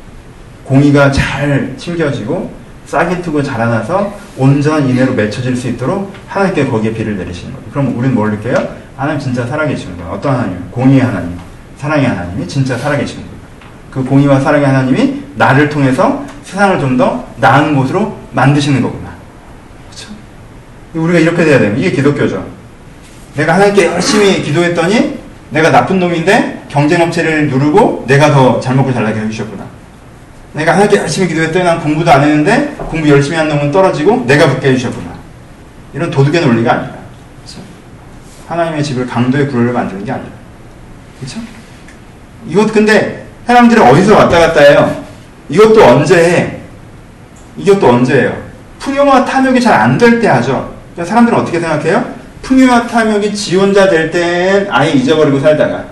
공의가 잘 챙겨지고 싹이 트고 자라나서 온전한 인해로 맺혀질 수 있도록 하나님께 거기에 비를 내리시는 거예요. 그럼 우리는 뭘 느껴요? 하나님 진짜 살아계시는 거예요. 어떤 하나님? 공의의 하나님, 사랑의 하나님이 진짜 살아계시는 거예요. 그 공의와 사랑의 하나님이 나를 통해서 세상을 좀 더 나은 곳으로 만드시는 거구나. 그렇죠? 우리가 이렇게 돼야 돼요. 이게 기독교죠. 내가 하나님께 열심히 기도했더니 내가 나쁜 놈인데 경쟁업체를 누르고 내가 더 잘 먹고 잘 나게 해주셨구나. 내가 하나님께 열심히 기도했더니 난 공부도 안 했는데 공부 열심히 한 놈은 떨어지고 내가 붙게 해주셨구나. 이런 도덕의 논리가 아니라. 그렇죠? 하나님의 집을 강도의 구를 만드는 게 아니라. 그렇죠? 이것 근데 사람들은 어디서 왔다 갔다 해요? 이것도 언제 해? 이것도 언제 해요? 풍요와 탐욕이 잘 안 될 때 하죠. 그러니까 사람들은 어떻게 생각해요? 풍요와 탐욕이 지 혼자 될 땐 아예 잊어버리고 살다가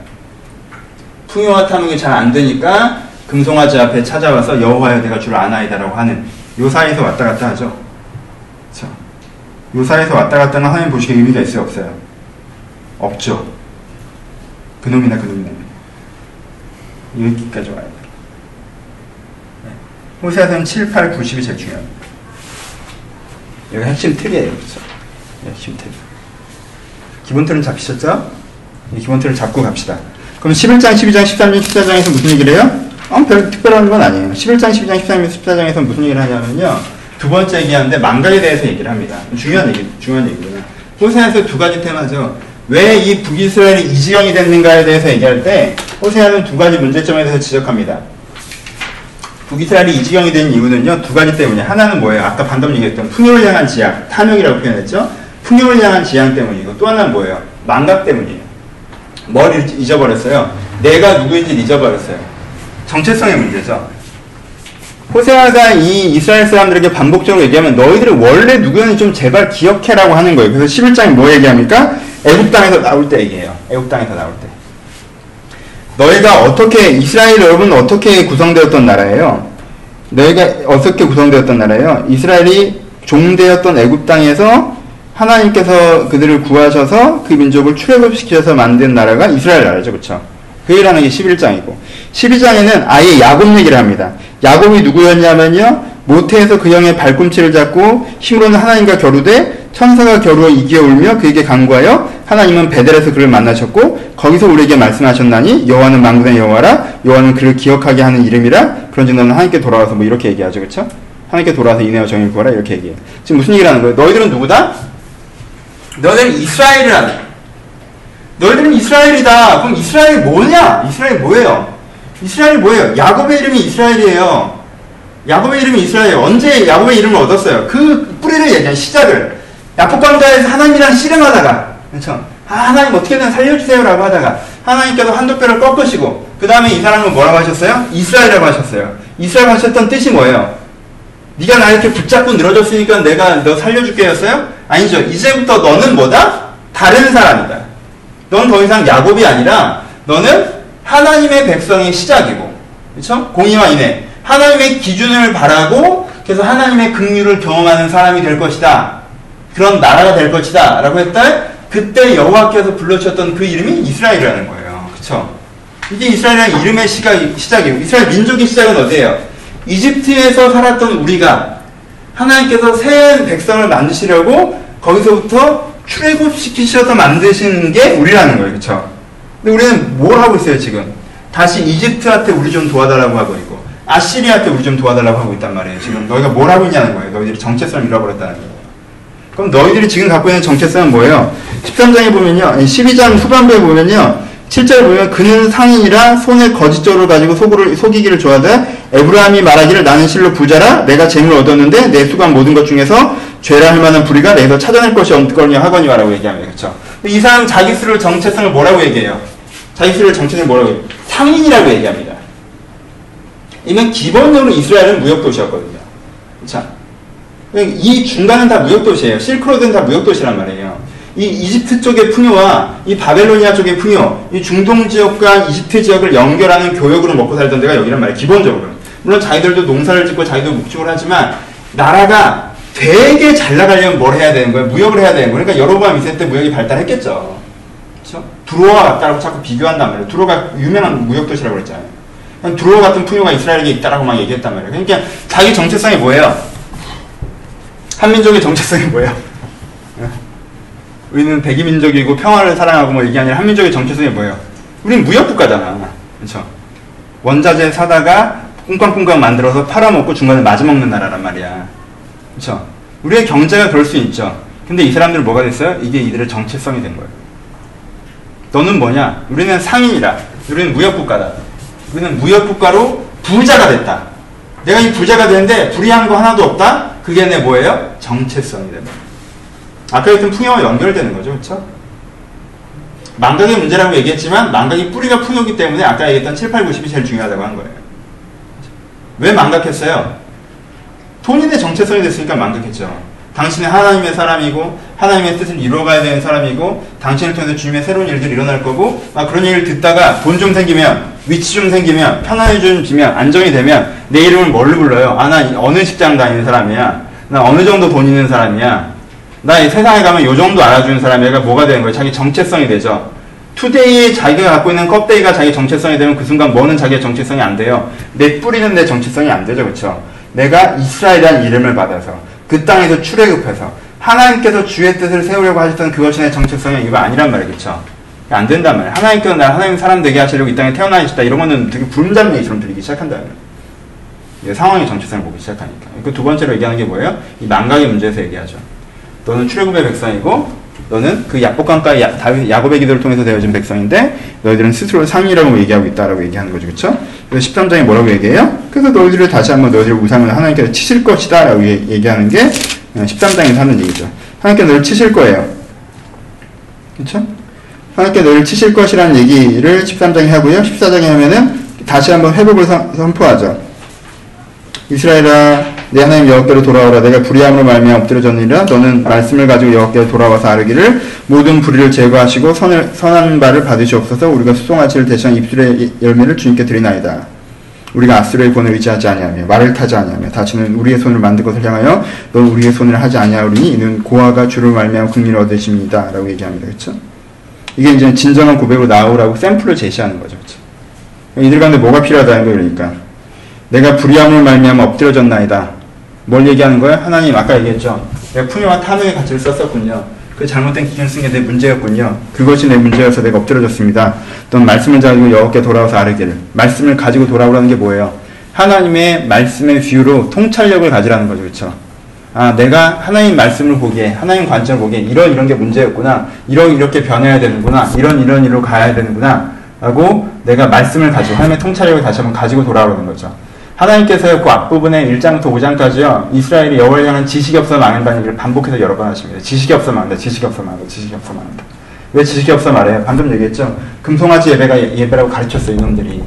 풍요와 탐욕이 잘 안 되니까 금송아지 앞에 찾아와서 여호와여 내가 주를 아나이다라고 하는 요 사이에서 왔다 갔다 하죠. 그렇죠? 요 사이에서 왔다 갔다 하는 하나님 보시기에 의미가 있어요? 없어요? 없죠. 그놈이나 그놈이나 여기까지 와야 돼요. 네. 호세아서는 7, 8, 9, 10이 제일 중요합니다. 여기 핵심 틀이에요. 그렇죠? 핵심 틀. 기본 틀은 잡히셨죠? 이 기본 틀을 잡고 갑시다. 그럼 11장, 12장, 13장, 14장에서 무슨 얘기를 해요? 별 특별한 건 아니에요. 11장, 12장, 13장, 14장에서 무슨 얘기를 하냐면요. 두 번째 얘기하는데 망각에 대해서 얘기를 합니다. 중요한 얘기구나. 호세아에서 두 가지 테마죠. 왜 이 북이스라엘이 이 지경이 됐는가에 대해서 얘기할 때 호세아는 두 가지 문제점에 대해서 지적합니다. 북이스라엘이 이 지경이 된 이유는요. 두 가지 때문에. 하나는 뭐예요? 아까 방금 얘기했던 풍요를 향한 지향, 탐욕이라고 표현했죠. 풍요를 향한 지향 때문이고 또 하나는 뭐예요? 망각 때문이에요. 뭘 잊어버렸어요? 내가 누구인지를 잊어버렸어요. 정체성의 문제죠. 호세아가 이 이스라엘 사람들에게 반복적으로 얘기하면 너희들이 원래 누구였는지 좀 제발 기억해라고 하는 거예요. 그래서 11장에 뭐 얘기합니까? 애굽 땅에서 나올 때 얘기해요. 애굽 땅에서 나올 때. 너희가 어떻게 이스라엘 여러분은 어떻게 구성되었던 나라예요? 너희가 어떻게 구성되었던 나라예요? 이스라엘이 종되었던 애굽 땅에서 하나님께서 그들을 구하셔서 그 민족을 출애굽시켜서 만든 나라가 이스라엘 나라죠. 그렇죠? 그 일하는 게 11장이고 12장에는 아예 야곱 얘기를 합니다. 야곱이 누구였냐면요. 모태에서 그 형의 발꿈치를 잡고 힘으로는 하나님과 겨루되 천사가 겨루어 이기어 울며 그에게 간구하여 하나님은 베델에서 그를 만나셨고 거기서 우리에게 말씀하셨나니 여호와는 만군의 여호와라 여호와는 그를 기억하게 하는 이름이라 그런즉 너는 하나님께 돌아와서 뭐 이렇게 얘기하죠. 그렇죠? 하나님께 돌아와서 인애와 정의를 구하라 이렇게 얘기해요. 지금 무슨 얘기를 하는 거예요? 너희들은 누구다? 너희들은 이스라엘이라는 너희들은 이스라엘이다. 그럼 이스라엘이 뭐냐? 이스라엘이 뭐예요? 이스라엘이 뭐예요? 야곱의 이름이 이스라엘이에요. 야곱의 이름이 이스라엘이에요. 언제 야곱의 이름을 얻었어요? 그 뿌리를 얘기한 시작을 야곱 광야에서 하나님이랑 씨름하다가 그렇죠? 하나님 어떻게든 살려주세요라고 하다가 하나님께서 한도뼈를 꺾으시고 그 다음에 이 사람은 뭐라고 하셨어요? 이스라엘이라고 하셨어요. 이스라엘 하셨던 뜻이 뭐예요? 네가 나 이렇게 붙잡고 늘어졌으니까 내가 너 살려줄게였어요? 아니죠. 이제부터 너는 뭐다? 다른 사람이다. 넌 더 이상 야곱이 아니라 너는 하나님의 백성의 시작이고 그렇죠? 공의와 인애 하나님의 기준을 바라고 그래서 하나님의 긍휼을 경험하는 사람이 될 것이다. 그런 나라가 될 것이다 라고 했다. 그때 여호와께서 불러주셨던 그 이름이 이스라엘이라는 거예요. 그렇죠? 이게 이스라엘이라는 이름의 시작이고 이스라엘 민족의 시작은 어디예요? 이집트에서 살았던 우리가 하나님께서 새 백성을 만드시려고 거기서부터 출애굽시키셔서 만드시는 게 우리라는 거예요. 그렇죠? 근데 우리는 뭘 하고 있어요 지금? 다시 이집트한테 우리 좀 도와달라고 하고 있고 아시리아한테 우리 좀 도와달라고 하고 있단 말이에요. 지금 너희가 뭘 하고 있냐는 거예요. 너희들이 정체성을 잃어버렸다는 거예요. 그럼 너희들이 지금 갖고 있는 정체성은 뭐예요? 13장에 보면요, 12장 후반부에 보면요, 7절에 보면 그는 상인이라 손에 거짓조를 가지고 속이기를 좋아하되 에브라임이 말하기를 나는 실로 부자라 내가 재물을 얻었는데 내 수고한 모든 것 중에서 죄라 할 만한 불의가 내게서 찾아낼 것이 없거니와 하거니와라고 얘기합니다. 그렇죠? 이 사람 자기 스스로 정체성을 뭐라고 얘기해요? 자기 스스로 정체성을 뭐라고 해요? 상인이라고 얘기합니다. 이건 기본적으로 이스라엘은 무역도시였거든요. 자, 이 중간은 다 무역도시예요. 실크로드는 다 무역도시란 말이에요. 이 이집트 쪽의 풍요와 이 바벨로니아 쪽의 풍요, 이 중동 지역과 이집트 지역을 연결하는 교역으로 먹고 살던 데가 여기란 말이에요. 기본적으로. 물론 자기들도 농사를 짓고 자기도 목축을 하지만 나라가 되게 잘 나가려면 뭘 해야 되는 거예요? 무역을 해야 되는 거예요. 그러니까 여로보암 2세 때 무역이 발달했겠죠. 그렇죠? 두로와 같다고 자꾸 비교한단 말이에요. 두로가 유명한 무역도시라고 그랬잖아요. 두로와 같은 풍요가 이스라엘에게 있다라고 막 얘기했단 말이에요. 그러니까 자기 정체성이 뭐예요? 한민족의 정체성이 뭐예요? 우리는 대기민족이고 평화를 사랑하고 뭐 이게 아니라 한민족의 정체성이 뭐예요? 우리는 무역국가잖아. 그렇죠? 원자재 사다가 꿍꽝꿍꽝 만들어서 팔아먹고 중간에 마주먹는 나라란 말이야. 그렇죠? 우리의 경제가 그럴 수 있죠. 근데 이 사람들은 뭐가 됐어요? 이게 이들의 정체성이 된 거예요. 너는 뭐냐? 우리는 상인이라. 우리는 무역국가다. 우리는 무역국가로 부자가 됐다. 내가 이 부자가 되는데 불이한 거 하나도 없다? 그게 내 뭐예요? 정체성이 된다. 아까 했던 풍요와 연결되는 거죠. 그렇죠? 망각의 문제라고 얘기했지만 망각이 뿌리가 풍요기 때문에 아까 얘기했던 7, 8, 90이 제일 중요하다고 한 거예요. 왜 망각했어요? 본인의 정체성이 됐으니까 망각했죠. 당신은 하나님의 사람이고 하나님의 뜻을 이루어가야 되는 사람이고 당신을 통해서 주님의 새로운 일들이 일어날 거고 그런 얘기를 듣다가 돈 좀 생기면 위치 좀 생기면 편안해지면 안정이 되면 내 이름을 뭘로 불러요? 나 어느 직장 다니는 사람이야. 나 어느 정도 돈 있는 사람이야. 나 이 세상에 가면 요 정도 알아주는 사람이가 뭐가 되는 거예요? 자기 정체성이 되죠. 투데이에 자기가 갖고 있는 껍데기가 자기 정체성이 되면 그 순간 뭐는 자기의 정체성이 안 돼요. 내 뿌리는 내 정체성이 안 되죠. 그렇죠? 내가 이스라엘이라는 이름을 받아서 그 땅에서 출애굽해서 하나님께서 주의 뜻을 세우려고 하셨던 그것이 내 정체성이 이거 아니란 말이겠죠. 안 된단 말이에요. 하나님께서 나 하나님 사람 되게 하시려고 이 땅에 태어나 계셨다. 이런 거는 되게 부름잡는 얘기처럼 들리기 시작한다는 거예요. 상황의 정체성을 보기 시작하니까. 그 두 번째로 얘기하는 게 뭐예요? 이 망각의 문제에서 얘기하죠. 너는 출애굽의 백성이고 너는 그 약복강가의 야곱의 기도를 통해서 되어진 백성인데 너희들은 스스로 상이라고 얘기하고 있다라고 얘기하는 거죠. 그렇죠? 그래서 13장에 뭐라고 얘기해요? 그래서 너희들을 다시 한번 너희들의 우상을 하나님께서 치실 것이다 라고 얘기하는 게 13장에서 하는 얘기죠. 하나님께서 너희를 치실 거예요. 그렇죠? 하나님께서 너희를 치실 것이라는 얘기를 13장에 하고요. 14장에 하면은 다시 한번 회복을 선포하죠. 이스라엘아 내 하나님 여호와께로 돌아오라. 내가 불의함으로 말미암아 엎드려졌느니라. 너는 말씀을 가지고 여호와께로 돌아와서 아뢰기를 모든 불의를 제거하시고 선한 바를 받으시옵소서. 우리가 수송아지를 대신한 입술의 열매를 주님께 드리나이다. 우리가 아수르의 권을 의지하지 아니하며 말을 타지 아니하며 다시는 우리의 손을 만든 것을 향하여 너는 우리의 손을 하지 아니하오리니 이는 고아가 주를 말미암아 긍휼을 얻으십니다. 라고 얘기합니다. 그렇죠? 이게 이제 진정한 고백으로 나오라고 샘플을 제시하는 거죠. 그렇죠? 이들 가운데 뭐가 필요하다는 거예요. 그러니까 내가 불의함을 말미암아 엎드려졌나이다. 뭘 얘기하는 거예요? 하나님 아까 얘기했죠. 내가 풍요와 탐욕의 가치를 썼었군요. 그 잘못된 기준을 쓴 게 내 문제였군요. 그것이 내 문제여서 내가 엎드려졌습니다. 넌 말씀을 가지고 여호와께 돌아와서 아뢰기를. 말씀을 가지고 돌아오라는 게 뭐예요? 하나님의 말씀의 뷰로 통찰력을 가지라는 거죠. 그렇죠? 내가 하나님 말씀을 보기에 하나님 관점을 보기에 이런 게 문제였구나. 이렇게 변해야 되는구나. 이런 일로 가야 되는구나. 라고 내가 말씀을 가지고 하나님의 통찰력을 다시 한번 가지고 돌아오라는 거죠. 하나님께서 그 앞부분에 1장부터 5장까지요. 이스라엘이 여호와를 향한 지식이 없어 망한다는 얘기를 반복해서 여러 번 하십니다. 지식이 없어 망한다. 지식이 없어 망한다. 지식이 없어 망한다. 왜 지식이 없어 말해요? 방금 얘기했죠. 금송아지 예배라고 가르쳤어요. 이놈들이.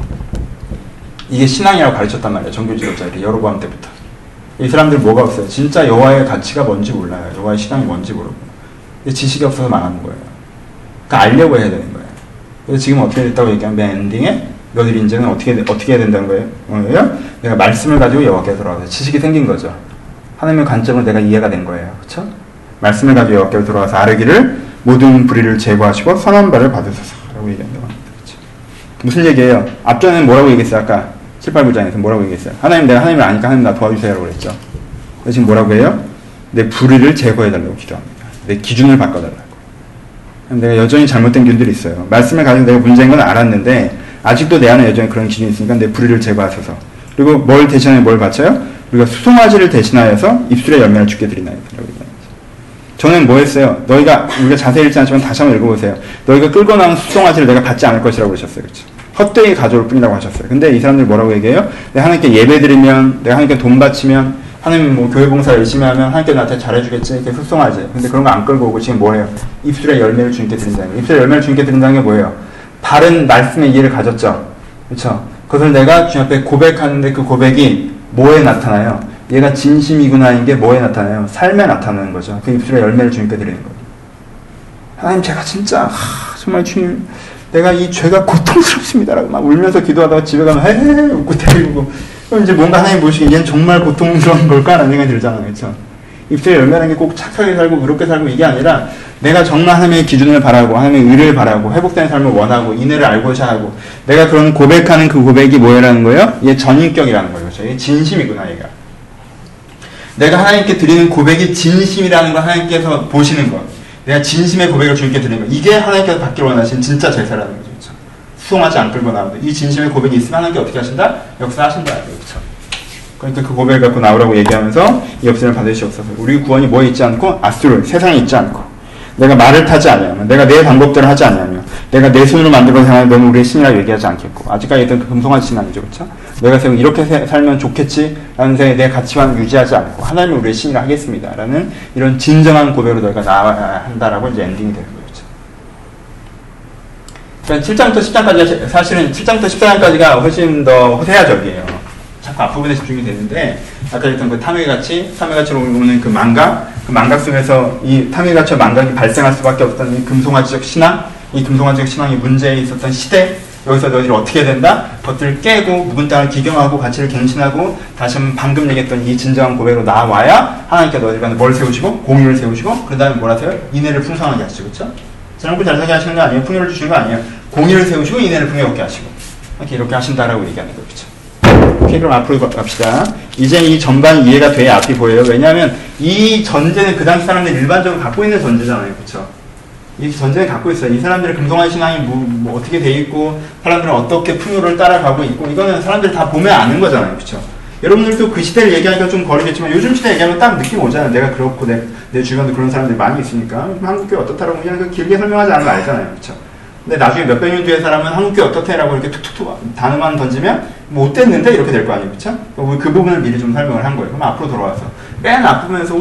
이게 신앙이라고 가르쳤단 말이에요. 종교 지도자들이 여로보암 때부터. 이 사람들 뭐가 없어요? 진짜 여호와의 가치가 뭔지 몰라요. 여호와의 신앙이 뭔지 모르고. 근데 지식이 없어서 망하는 거예요. 그러니까 알려고 해야 되는 거예요. 그래서 지금 어떻게 됐다고 얘기하면 맨 엔딩에 너희들 이제는 어떻게 해야 된다는 거예요? 내가 말씀을 가지고 여호와께 돌아와서 지식이 생긴 거죠. 하나님의 관점을 내가 이해가 된 거예요. 그렇죠? 말씀을 가지고 여호와께 돌아와서 아뢰기를 모든 불의를 제거하시고 선한 바를 받으소서라고 얘기한다고 합니다. 그렇죠? 무슨 얘기예요? 앞전에는 뭐라고 얘기했어요? 아까 7, 8, 9장에서 뭐라고 얘기했어요? 하나님 내가 하나님을 아니까 하나님 나 도와주세요라고 그랬죠. 그래서 지금 뭐라고 해요? 내 불의를 제거해달라고 기도합니다. 내 기준을 바꿔달라고. 내가 여전히 잘못된 기준들이 있어요. 말씀을 가지고 내가 문제인 건 알았는데 아직도 내 안에 여전히 그런 기준이 있으니까 내 불의를 제거하소서. 그리고 뭘 대신하여 뭘 바쳐요? 우리가 수송아지를 대신하여서 입술의 열매를 주게 드리나이다. 저는 뭐 했어요? 우리가 자세히 읽지 않지만 다시 한번 읽어보세요. 너희가 끌고 나온 수송아지를 내가 받지 않을 것이라고 그러셨어요. 그렇죠? 헛되이 가져올 뿐이라고 하셨어요. 근데 이 사람들이 뭐라고 얘기해요? 내가 하나님께 예배드리면, 내가 하나님께 돈 바치면, 하나님 뭐 교회 봉사 열심히 하면 하나님께 나한테 잘해주겠지. 이렇게 수송아지. 근데 그런 거 안 끌고 오고 지금 뭐예요? 입술의 열매를 주님께 드린다는 거예요. 입술의 열매를 주님께 드린다는 게 뭐예요? 바른 말씀의 이해를 가졌죠. 그렇죠? 그것을 내가 주님 앞에 고백하는데 그 고백이 뭐에 나타나요? 얘가 진심이구나인 게 뭐에 나타나요? 삶에 나타나는 거죠. 그 입술의 열매를 주님께 드리는 거예요. 하나님 제가 진짜 정말 주님 내가 이 죄가 고통스럽습니다라고 막 울면서 기도하다가 집에 가면 헤헤 웃고 때리고 그럼 이제 뭔가 하나님 보시기에 얘는 정말 고통스러운 걸까? 라는 생각이 들잖아요. 그렇죠? 입술의 열매라는 게 꼭 착하게 살고 의롭게 살고 이게 아니라 내가 정말 하나님의 기준을 바라고 하나님의 의를 바라고 회복된 삶을 원하고 인애를 알고자 하고 내가 그런 고백하는 그 고백이 뭐라는 거예요? 이게 전인격이라는 거예요. 그렇죠? 이게 진심이구나 얘가. 내가 하나님께 드리는 고백이 진심이라는 걸 하나님께서 보시는 것. 내가 진심의 고백을 주님께 드리는 것. 이게 하나님께서 받기를 원하시는 진짜 제사라는 거죠. 그렇죠? 수송하지 안 끌고 나오는데 이 진심의 고백이 있으면 하나님께 어떻게 하신다? 역사하신다. 그렇죠? 그러니까 그 고백을 갖고 나오라고 얘기하면서 이 역사를 받으시옵소서. 우리 구원이 뭐에 있지 않고 아수르 세상에 있지 않고 내가 말을 타지 아니하며 내가 내 방법대로 하지 아니하며 내가 내 손으로 만들어 생활 너는 우리의 신이라고 얘기하지 않겠고 아직까지 했던 그 금송아지 신 아니죠. 그렇죠? 내가 세상 이렇게 살면 좋겠지 라는 생각에 내 가치관 유지하지 않고 하나님은 우리의 신이라 하겠습니다 라는 이런 진정한 고백으로 너희가 나와야 한다라고 이제 엔딩이 되는 거죠. 그러니까 7장부터 10장까지가 사실은 7장부터 14장까지가 훨씬 더 호세아적이에요. 자꾸 앞부분에 집중이 되는데 아까 했던 그 탐욕같이로 오는 그 망각 속에서 이 탐욕같이 망각이 발생할 수밖에 없던 이 금송아지적 신앙 이 금송아지적 신앙이 문제에 있었던 시대 여기서 너희들이 어떻게 해야 된다? 것들을 깨고 묵은 땅을 기경하고 가치를 갱신하고 다시 한번 방금 얘기했던 이 진정한 고백으로 나와야 하나님께 너희들 간에 뭘 세우시고 공의를 세우시고 그 다음에 뭘 하세요? 인애를 풍성하게 하시죠. 그렇죠? 지난번 잘 살게 하시는 거 아니에요? 풍요를 주시는 거 아니에요? 공의를 세우시고 인애를 풍요롭게 하시고 이렇게 하신다라고 얘기하는 거죠. 그렇죠? 오케이, 그럼 앞으로 갑시다. 이제 이 전반이 이해가 돼야 앞이 보여요. 왜냐하면 이 전제는 그 당시 사람들이 일반적으로 갖고 있는 전제잖아요. 그렇죠? 이 전제는 갖고 있어요. 이 사람들의 금송아지 신앙이 뭐 어떻게 돼 있고 사람들은 어떻게 풍요를 따라가고 있고 이거는 사람들이 다 보면 아는 거잖아요. 그렇죠? 여러분들도 그 시대를 얘기하니까 좀 거리겠지만 요즘 시대 얘기하면 딱 느낌 오잖아요. 내가 그렇고 내 주변도 그런 사람들이 많이 있으니까 한국교회 어떻다라고 그냥 길게 설명하지 않으면 알잖아요. 그렇죠? 근데 나중에 몇백 년 뒤에 사람은 한국교회 어떻대라고 이렇게 툭툭툭 단어만 던지면 뭐 어땠는데 이렇게 될 거 아니에요. 그쵸? 그 부분을 미리 좀 설명을 한 거예요. 그럼 앞으로 돌아와서 맨 앞부분에서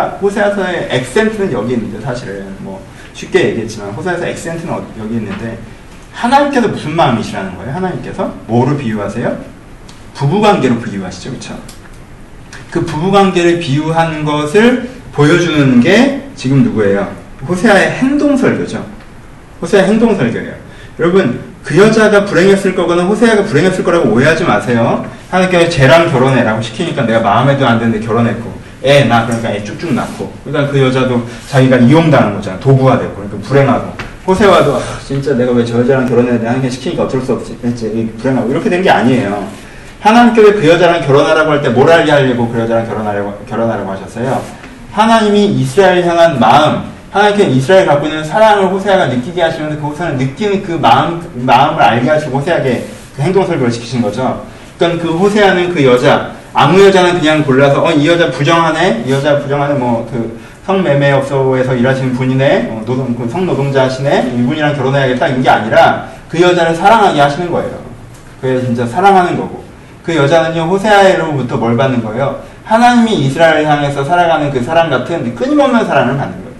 호세아서의 액센트는 여기 있는데 사실은 뭐 쉽게 얘기했지만 호세아서 액센트는 여기 있는데 하나님께서 무슨 마음이시라는 거예요? 하나님께서 뭐로 비유하세요? 부부관계로 비유하시죠. 그쵸? 그 부부관계를 비유하는 것을 보여주는 게 지금 누구예요? 호세아의 행동설교죠. 호세아 행동설교예요. 여러분 그 여자가 불행했을 거거나 호세아가 불행했을 거라고 오해하지 마세요. 하나님께서 쟤랑 결혼해라고 시키니까 내가 마음에도 안 드는데 결혼했고 그러니까 애 쭉쭉 낳고 그러니까 그 여자도 자기가 이용당한 거잖아. 도구화됐고 그러니까 불행하고 호세아도 진짜 내가 왜 저 여자랑 결혼해야 돼 하나님께 시키니까 어쩔 수 없지 했지 불행하고 이렇게 된 게 아니에요. 하나님께서 그 여자랑 결혼하라고 할 때 뭘 알게 하려고 그 여자랑 결혼하라고 하셨어요? 하나님이 이스라엘 향한 마음 하나님께서 이스라엘 갖고 있는 사랑을 호세아가 느끼게 하시면서 그 호세아는 느끼는 그 마음을 알게 하시고 호세아에게 그 행동설교를 시키신 거죠. 그러니까 그 호세아는 그 여자, 아무 여자는 그냥 골라서 이 여자 부정하네, 뭐 그 성매매업소에서 일하시는 분이네, 그 성노동자시네, 이분이랑 결혼해야겠다 이게 아니라 그 여자를 사랑하게 하시는 거예요. 그게 진짜 사랑하는 거고 그 여자는요 호세아로부터 뭘 받는 거예요? 하나님이 이스라엘을 향해서 살아가는 그 사랑 같은 끊임없는 사랑을 받는 거예요.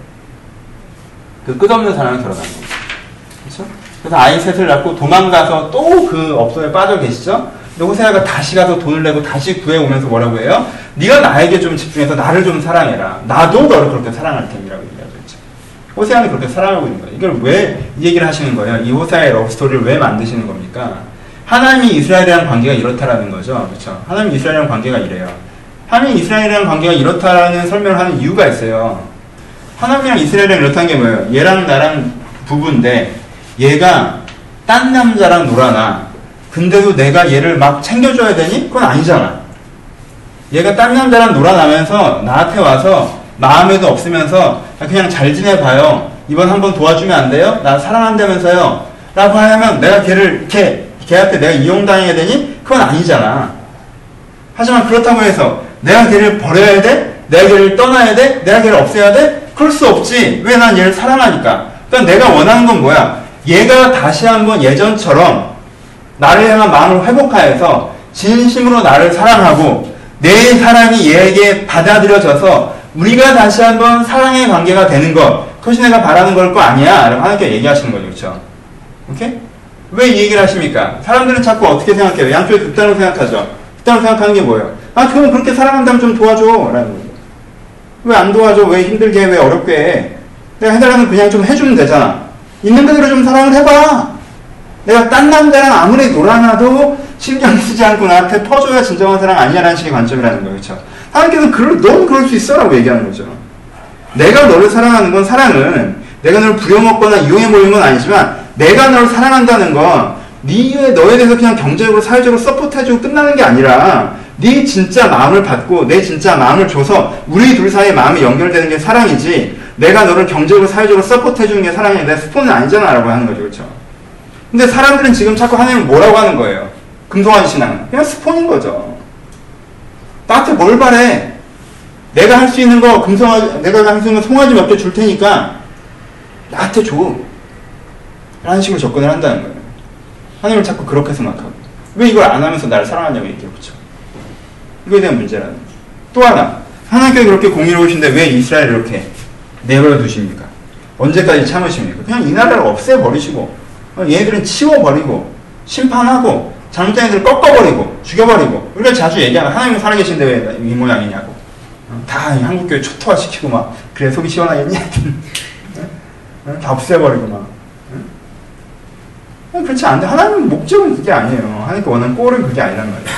그 끝없는 사랑을 결혼한 거죠. 그렇죠? 그래서 아이 셋을 낳고 도망가서 또 그 업소에 빠져 계시죠? 근데 호세아가 다시 가서 돈을 내고 다시 구해오면서 뭐라고 해요? 네가 나에게 좀 집중해서 나를 좀 사랑해라. 나도 너를 그렇게 사랑할 테니라고 얘기하죠. 그렇죠? 호세아는 그렇게 사랑하고 있는 거예요. 이걸 왜 이 얘기를 하시는 거예요? 이 호세아의 러브스토리를 왜 만드시는 겁니까? 하나님이 이스라엘이랑 관계가 이렇다라는 거죠. 그렇죠? 하나님이 이스라엘이랑 관계가 이래요. 하나님이 이스라엘이랑 관계가 이렇다라는 설명을 하는 이유가 있어요. 하나님이랑 이스라엘이랑 이렇다는 게 뭐예요? 얘랑 나랑 부부인데 얘가 딴 남자랑 놀아나. 근데도 내가 얘를 막 챙겨줘야 되니? 그건 아니잖아. 얘가 딴 남자랑 놀아나면서 나한테 와서 마음에도 없으면서 그냥 잘 지내봐요. 이번 한번 도와주면 안 돼요? 나 사랑한다면서요? 라고 하면 내가 걔한테 내가 이용당해야 되니? 그건 아니잖아. 하지만 그렇다고 해서 내가 걔를 버려야 돼? 내가 걔를 떠나야 돼? 내가 걔를 없애야 돼? 그럴 수 없지. 왜? 난 얘를 사랑하니까. 그러니까 내가 원하는 건 뭐야? 얘가 다시 한번 예전처럼 나를 향한 마음을 회복하여서 진심으로 나를 사랑하고 내 사랑이 얘에게 받아들여져서 우리가 다시 한번 사랑의 관계가 되는 것, 그것이 내가 바라는 걸 거 아니야 라고 하나님께 얘기하시는 거죠. 그렇죠? 오케이? 왜 이 얘기를 하십니까? 사람들은 자꾸 어떻게 생각해요? 양쪽에 극단으로 생각하죠. 극단으로 생각하는 게 뭐예요? 아, 그럼 그렇게 사랑한다면 좀 도와줘 라는 거죠. 왜 안 도와줘? 왜 힘들게 해? 왜 어렵게 해? 내가 해달라면 그냥 좀 해주면 되잖아. 있는 그대로 좀 사랑을 해봐. 내가 딴 남자랑 아무리 놀아놔도 신경 쓰지 않고 나한테 퍼줘야 진정한 사랑 아니냐라는 식의 관점이라는 거예요. 그렇죠? 하나님께서는 넌 그럴 수 있어 라고 얘기하는 거죠. 내가 너를 사랑하는 건, 사랑은 내가 너를 부려먹거나 이용해 보이는 건 아니지만 내가 너를 사랑한다는 건 너에 대해서 그냥 경제적으로 사회적으로 서포트해주고 끝나는 게 아니라 네 진짜 마음을 받고 내 진짜 마음을 줘서 우리 둘 사이의 마음이 연결되는 게 사랑이지, 내가 너를 경제적으로 사회적으로 서포트해주는 게 사랑이 내 스폰은 아니잖아 라고 하는 거죠. 그렇죠? 근데 사람들은 지금 자꾸 하나님을 뭐라고 하는 거예요? 금송아지 신앙은 그냥 스폰인 거죠. 나한테 뭘 바래? 내가 할 수 있는 거 내가 할 수 있는 거 송아지 몇 개 줄 테니까 나한테 줘 라는 식으로 접근을 한다는 거예요. 하나님을 자꾸 그렇게 생각하고 왜 이걸 안 하면서 나를 사랑하냐고 얘기해요. 그렇죠? 이거에 대한 문제라는 거죠. 또 하나, 하나님께서 그렇게 공의로우신데 왜 이스라엘을 이렇게 내버려 두십니까? 언제까지 참으십니까? 그냥 이 나라를 없애버리시고 얘들은 치워버리고 심판하고 잘못된 애들을 꺾어버리고 죽여버리고, 우리가 자주 얘기하는 하나님은 살아계신데 왜 이 모양이냐고, 다 한국교회 초토화시키고 막 그래 속이 시원하겠니? 다 없애버리고 막. 그렇지 않은데 하나님 목적은 그게 아니에요. 하나님께 원하는 꼴은 그게 아니란 말이에요.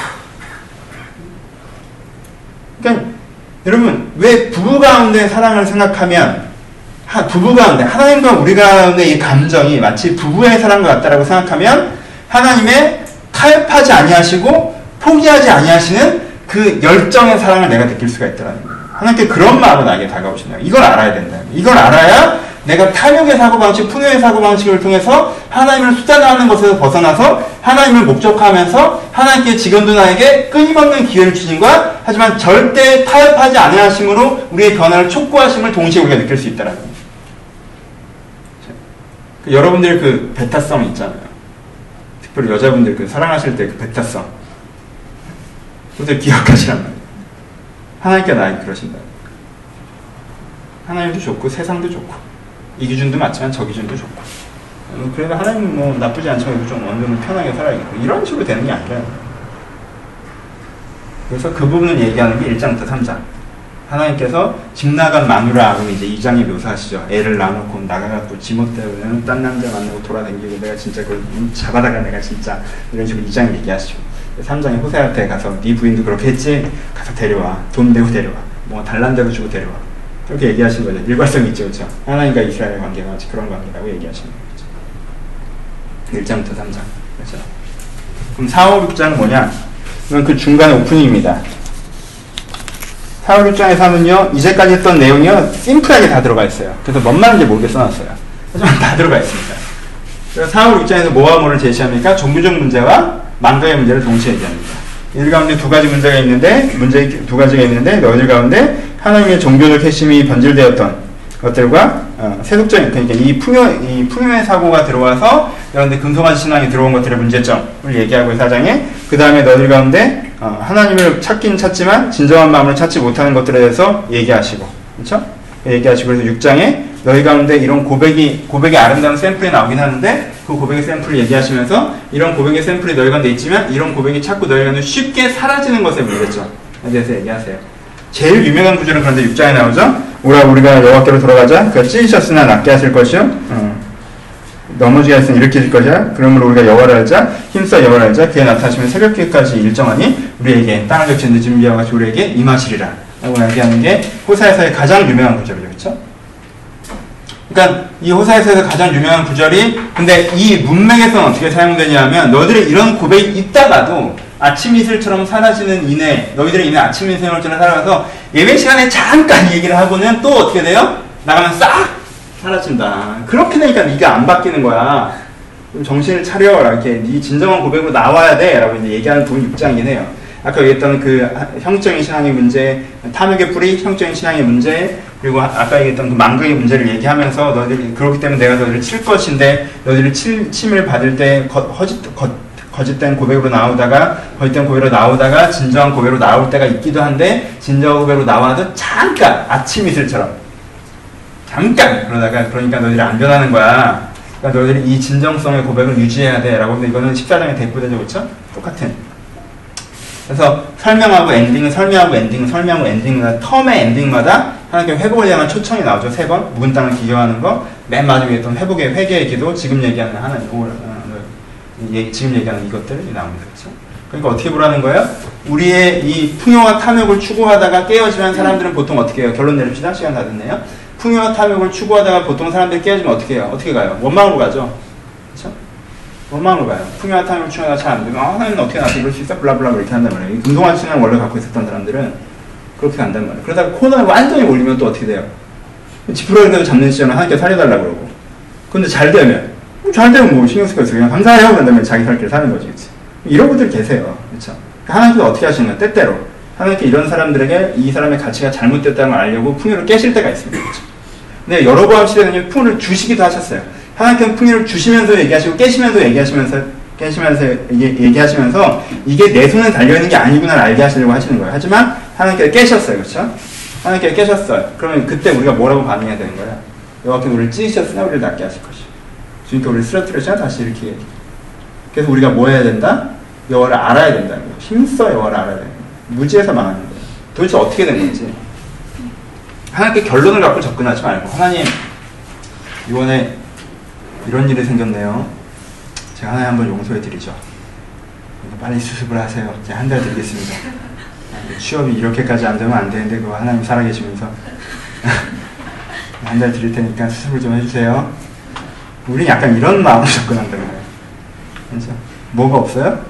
그러니까 여러분, 왜 부부 가운데 사랑을 생각하면 부부 가운데 하나님과 우리 가운데 이 감정이 마치 부부의 사랑과 같다라고 생각하면 하나님의 타협하지 아니하시고 포기하지 아니하시는 그 열정의 사랑을 내가 느낄 수가 있더라는 거예요. 하나님께 그런 마음으로 나에게 다가오신다. 이걸 알아야 된다. 이걸 알아야 내가 탐욕의 사고방식, 풍요의 사고방식을 통해서 하나님을 숫자하는 것에서 벗어나서 하나님을 목적하면서 하나님께 지금도 나에게 끊임없는 기회를 주신과 하지만 절대 타협하지 아니하심으로 우리의 변화를 촉구하심을 동시에 우리가 느낄 수 있다는 거예요. 여러분들 그 배타성 있잖아요. 특별히 여자분들 그 사랑하실 때 그 배타성, 그것들 기억하시란 말이에요. 하나님께 나에게 그러신다. 하나님도 좋고 세상도 좋고 이 기준도 맞지만 저 기준도 좋고, 그래도 하나님은 뭐 나쁘지 않지만 좀 어느 정도 편하게 살아야겠고 이런 식으로 되는 게 아니라요. 그래서 그 부분을 얘기하는 게 1장부터 3장. 하나님께서 집 나간 마누라고 이제 2장에 묘사하시죠. 애를 낳아놓고 나가갖고 지멋대로 딴 남자 만나고 돌아다니고 내가 진짜 그걸 잡아다가 내가 진짜 이런 식으로 2장에 얘기하시죠. 3장에 호세한테 가서 네 부인도 그렇게 했지? 가서 데려와. 돈 내고 데려와. 뭐 달란대로 주고 데려와. 그렇게 얘기하신 거죠. 일관성이 있죠. 그렇죠? 하나님과 이스라엘의 관계가 마치 그런 관계라고 얘기하시는 거죠. 1장부터 3장. 그렇죠? 그럼 4, 5, 6장은 뭐냐? 이건 그 중간에 오프닝입니다. 4, 5, 6장에 하면요, 이제까지 했던 내용이요, 심플하게 다 들어가 있어요. 그래서 뭔 말인지 모르게 써놨어요. 하지만 다 들어가 있습니다. 그래서 4, 5, 6장에서 뭐와 뭐를 제시합니까? 종교적 문제와 망가의 문제를 동시에 얘기합니다. 이들 가운데 두 가지 문제가 있는데, 두 가지가 있는데, 너희들 가운데 하나님의 종교적 핵심이 변질되었던 것들과, 세속적인, 그러니까 이 풍요의 사고가 들어와서, 여러분들 금송아지 신앙이 들어온 것들의 문제점을 얘기하고 4장에, 그 다음에 너희들 가운데, 하나님을 찾긴 찾지만, 진정한 마음을 찾지 못하는 것들에 대해서 얘기하시고, 그렇죠? 얘기하시고, 그래서 6장에, 너희 가운데 이런 고백의 아름다운 샘플이 나오긴 하는데, 그 고백의 샘플을 얘기하시면서, 이런 고백의 샘플이 너희 가운데 있지만, 이런 고백이 자꾸 너희 가운데 쉽게 사라지는 것에 문제점에 대해서 얘기하세요. 제일 유명한 구절은 그런데 6장에 나오죠. 우리가 여호와께로 돌아가자. 그가 찢으셨으나 낫게 하실 것이요, 넘어지게 하였으니 일으켜 줄 것이야. 그러므로 우리가 여호와를 알자. 힘써 여호와를 알자. 그의 나타나시면 새벽까지 일정하니 우리에게 땅을 적시는 준비와 같이 우리에게 임하시리라 라고 얘기하는 게 호사에서의 가장 유명한 구절이죠. 그렇죠? 그러니까 이 호사에서의 가장 유명한 구절이, 근데 이 문맥에서는 어떻게 사용되냐 하면, 너희들의 이런 고백이 있다가도 아침 이슬처럼 사라지는 이내, 너희들의 이내 아침 이슬처럼 살아가서 예배 시간에 잠깐 얘기를 하고는 또 어떻게 돼요? 나가면 싹 사라진다. 그렇게 되니까 네가 안 바뀌는 거야. 좀 정신을 차려. 이렇게 네 진정한 고백으로 나와야 돼. 라고 이제 얘기하는 부분 6장이긴 해요. 아까 얘기했던 그 형적인 신앙의 문제, 탐욕의 뿌리, 형적인 신앙의 문제, 그리고 아까 얘기했던 그 망각의 문제를 얘기하면서 너희들이 그렇기 때문에 내가 너희를 칠 것인데 너희들이 침을 받을 때 거짓된 고백으로 나오다가 진정한 고백으로 나올 때가 있기도 한데 진정한 고백으로 나와도 잠깐 아침 이슬처럼 잠깐 그러니까 너희들이 안 변하는 거야. 그러니까 너희들이 이 진정성의 고백을 유지해야 돼 라고. 근데 이거는 14장의 대부대죠. 그렇죠? 똑같은. 그래서 설명하고 엔딩은 텀의 엔딩마다 하나님께 회복을 향한 초청이 나오죠. 3번 묵은 땅을 기경하는 거, 맨 마지막에 했던 회복의 회개의 기도, 지금 얘기하는 하나님 지금 얘기하는 이것들이 나옵니다. 그렇죠? 그러니까 어떻게 보라는 거예요? 우리의 이 풍요와 탐욕을 추구하다가 깨어지는 사람들은 보통 어떻게 해요? 결론 내립시다. 시간 다 됐네요. 풍요와 탐욕을 추구하다가 보통 사람들이 깨어지면 어떻게 해요? 어떻게 가요? 원망으로 가죠. 그렇죠? 원망으로 가요. 풍요와 탐욕을 추구하다가 잘 안 되면 하나님은 어떻게 나한테 이럴 수 있어? 블라블라 이렇게 한단 말이에요. 운동화 신앙을 원래 갖고 있었던 사람들은 그렇게 간단 말이에요. 그러다가 코너에 완전히 올리면 또 어떻게 돼요? 지푸라기라도 잡는 시절은 하나님께 살려달라고 그러고. 근데 잘 되면 뭐 신경 쓸 거 있어. 그냥 감사해요. 그런 다음에 자기 살 길 사는 거지. 그치? 이런 분들 계세요. 그렇죠? 하나님께서 어떻게 하시는 거예요? 때때로. 하나님께 이런 사람들에게 이 사람의 가치가 잘못됐다는 걸 알려고 풍요를 깨실 때가 있습니다. 그렇죠? 근데 여로보암 시대는 풍요를 주시기도 하셨어요. 하나님께는 풍요를 주시면서 얘기하시고 깨시면서 얘기하시면서 이게 내 손에 달려있는 게 아니구나를 알게 하시려고 하시는 거예요. 하지만 하나님께서 깨셨어요. 그렇죠? 하나님께서 깨셨어요. 그러면 그때 우리가 뭐라고 반응해야 되는 거야? 여호와께서 우리를 찢으셨으나 우리를 낫게 하실 것이요. 주님께 우리를 쓰러뜨렸으나 다시 이렇게 얘기해. 그래서 우리가 뭐 해야 된다? 여호와를 알아야 된다는 거예요. 힘써 여호와를 알아야 돼요. 무지해서 망하는 거예요. 도대체 어떻게 된 건지. 하나님께 결론을 갖고 접근하지 말고, 하나님 이번에 이런 일이 생겼네요. 제가 하나님 한번 용서해 드리죠. 빨리 수습을 하세요. 제가 한 달 드리겠습니다. 취업이 이렇게까지 안 되면 안 되는데 그거 하나님 살아계시면서 한 달 드릴 테니까 수습을 좀 해주세요. 우린 약간 이런 마음으로 접근한다는 거예요. 그렇죠? 뭐가 없어요?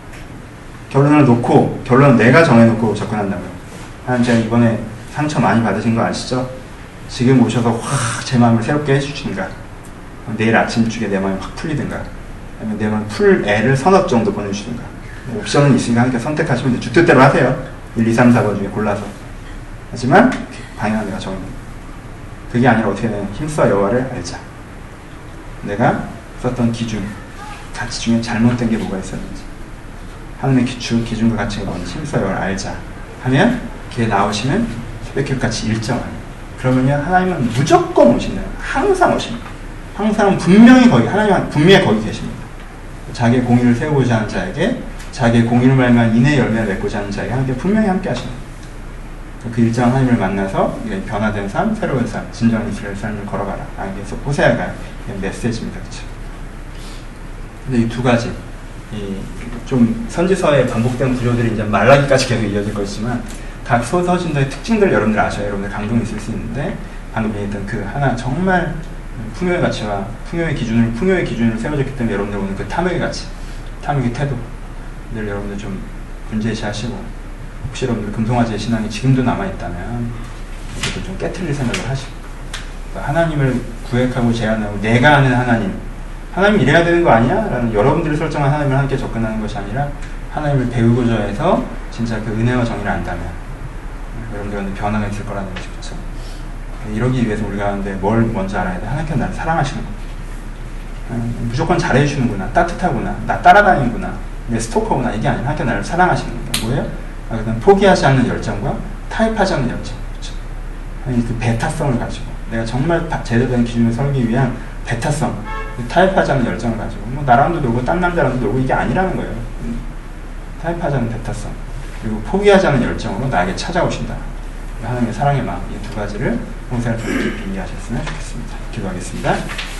결론은 내가 정해놓고 접근한다고요. 하나님 제가 이번에 상처 많이 받으신 거 아시죠? 지금 오셔서 확 제 마음을 새롭게 해주시든가, 내일 아침쯤에 내 마음이 확 풀리든가, 아니면 내 마음 풀 애를 서너 정도 보내주시든가. 옵션은 있으니까 하니까 선택하시면 주 뜻대로 하세요. 1, 2, 3, 4번 중에 골라서. 하지만 방향은 내가 정해놓은 거예요. 그게 아니라 어떻게 되냐면 힘써 여호와를 알자. 내가 썼던 기준, 가치 중에 잘못된 게 뭐가 있었는지, 하나님의 기준과 가치가 뭔지 힘써 여호와를 알자 하면 기회 나오시면 새벽길같이 일정하니, 그러면요 하나님은 무조건 오신다. 항상 오십니다. 항상 분명히 하나님은 분명히 거기 계십니다. 자기의 공의를 세우고자 하는 자에게, 자기의 공의를 말미암아 인의 열매를 맺고자 하는 자에게 하나님께 분명히 함께 하십니다. 그 일정 하나님을 만나서 변화된 삶, 새로운 삶, 진정한 이스라엘 삶을 걸어가라. 그래서 호세아가 메시지입니다. 그렇죠? 근데 이 두 가지, 좀 선지서의 반복된 구조들이 이제 말라기까지 계속 이어질 것이지만, 각 서신도의 특징들 여러분들 아셔야 여러분들 감동이 있을 수 있는데, 방금 얘기했던 그 하나 정말 풍요의 가치와 풍요의 기준을 세워졌기 때문에 여러분들 오늘 그 탐욕의 가치, 탐욕의 태도 늘 여러분들 좀 문제시하시고, 혹시 여러분들 금송아지의 신앙이 지금도 남아있다면 이것도 좀 깨트릴 생각을 하시고, 그러니까 하나님을 구획하고 제안하고 내가 아는 하나님 이래야 되는 거 아니야? 라는 여러분들이 설정한 하나님을 함께 접근하는 것이 아니라 하나님을 배우고자 해서 진짜 그 은혜와 정의를 안다면 여러분들은 변화가 있을 거라는 것이. 그렇죠? 이러기 위해서 우리가 하는데 뭘 먼저 알아야 돼? 하나님께서 나를 사랑하시는 거. 무조건 잘해주시는구나, 따뜻하구나, 나 따라다니는구나, 내 스토커구나, 이게 아니라 하나님께서 나를 사랑하시는 거예요. 뭐예요? 그냥 포기하지 않는 열정과 타협하지 않는 열정. 그렇죠? 그 배타성을 가지고 내가 정말 제대로 된 기준을 설기 위한 배타성, 타협하지 않는 열정을 가지고 뭐 나랑도 놀고 딴 남자랑도 놀고 이게 아니라는 거예요. 타협하지 않는 배타성, 그리고 포기하지 않는 열정으로 나에게 찾아오신다. 하나님의 사랑의 마음, 이 두 가지를 홍세를 좀 깊이 이해하셨으면 좋겠습니다. 기도하겠습니다.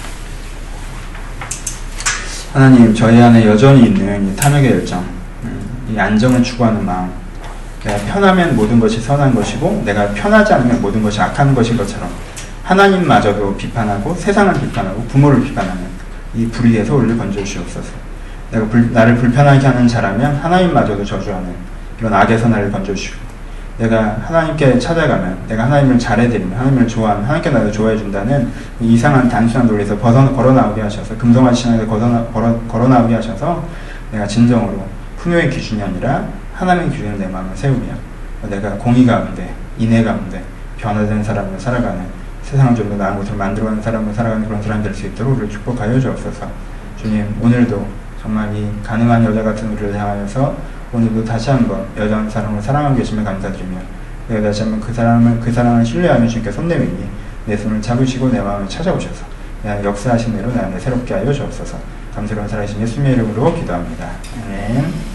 하나님, 저희 안에 여전히 있는 이 탐욕의 열정, 이 안정을 추구하는 마음, 내가 편하면 모든 것이 선한 것이고 내가 편하지 않으면 모든 것이 악한 것인 것처럼 하나님마저도 비판하고 세상을 비판하고 부모를 비판하는 이 불의에서 우리를 건져주시옵소서. 나를 불편하게 하는 자라면 하나님마저도 저주하는 이런 악에서 나를 건져주시고, 내가 하나님께 찾아가면, 내가 하나님을 잘해드리면, 하나님을 좋아하면 하나님께 나를 좋아해준다는 이상한 단순한 논리에서 걸어나오게 하셔서, 금성한 신앙에서 걸어나오게 하셔서 내가 진정으로 풍요의 기준이 아니라 하나님의 기준을 내 마음에 세우며 내가 공의 가운데 인애 가운데 변화된 사람으로 살아가는 세상을 좀 더 나은 곳으로 만들어가는 사람으로 살아가는 그런 사람 될 수 있도록 우리를 축복하여 주옵소서. 주님, 오늘도 정말 이 가능한 여자 같은 우리를 향하여서 오늘도 다시 한번 여자한 사람을 사랑하고 계심을 감사드리며 내가 다시 한번 그 사랑을 신뢰하며 주님께 손 내밀니 내 손을 잡으시고 내 마음을 찾아오셔서 내 역사하신 대로 내 안에 새롭게 하여 주옵소서. 감사로운 살아계신 예수님의 이름으로 기도합니다. 아멘.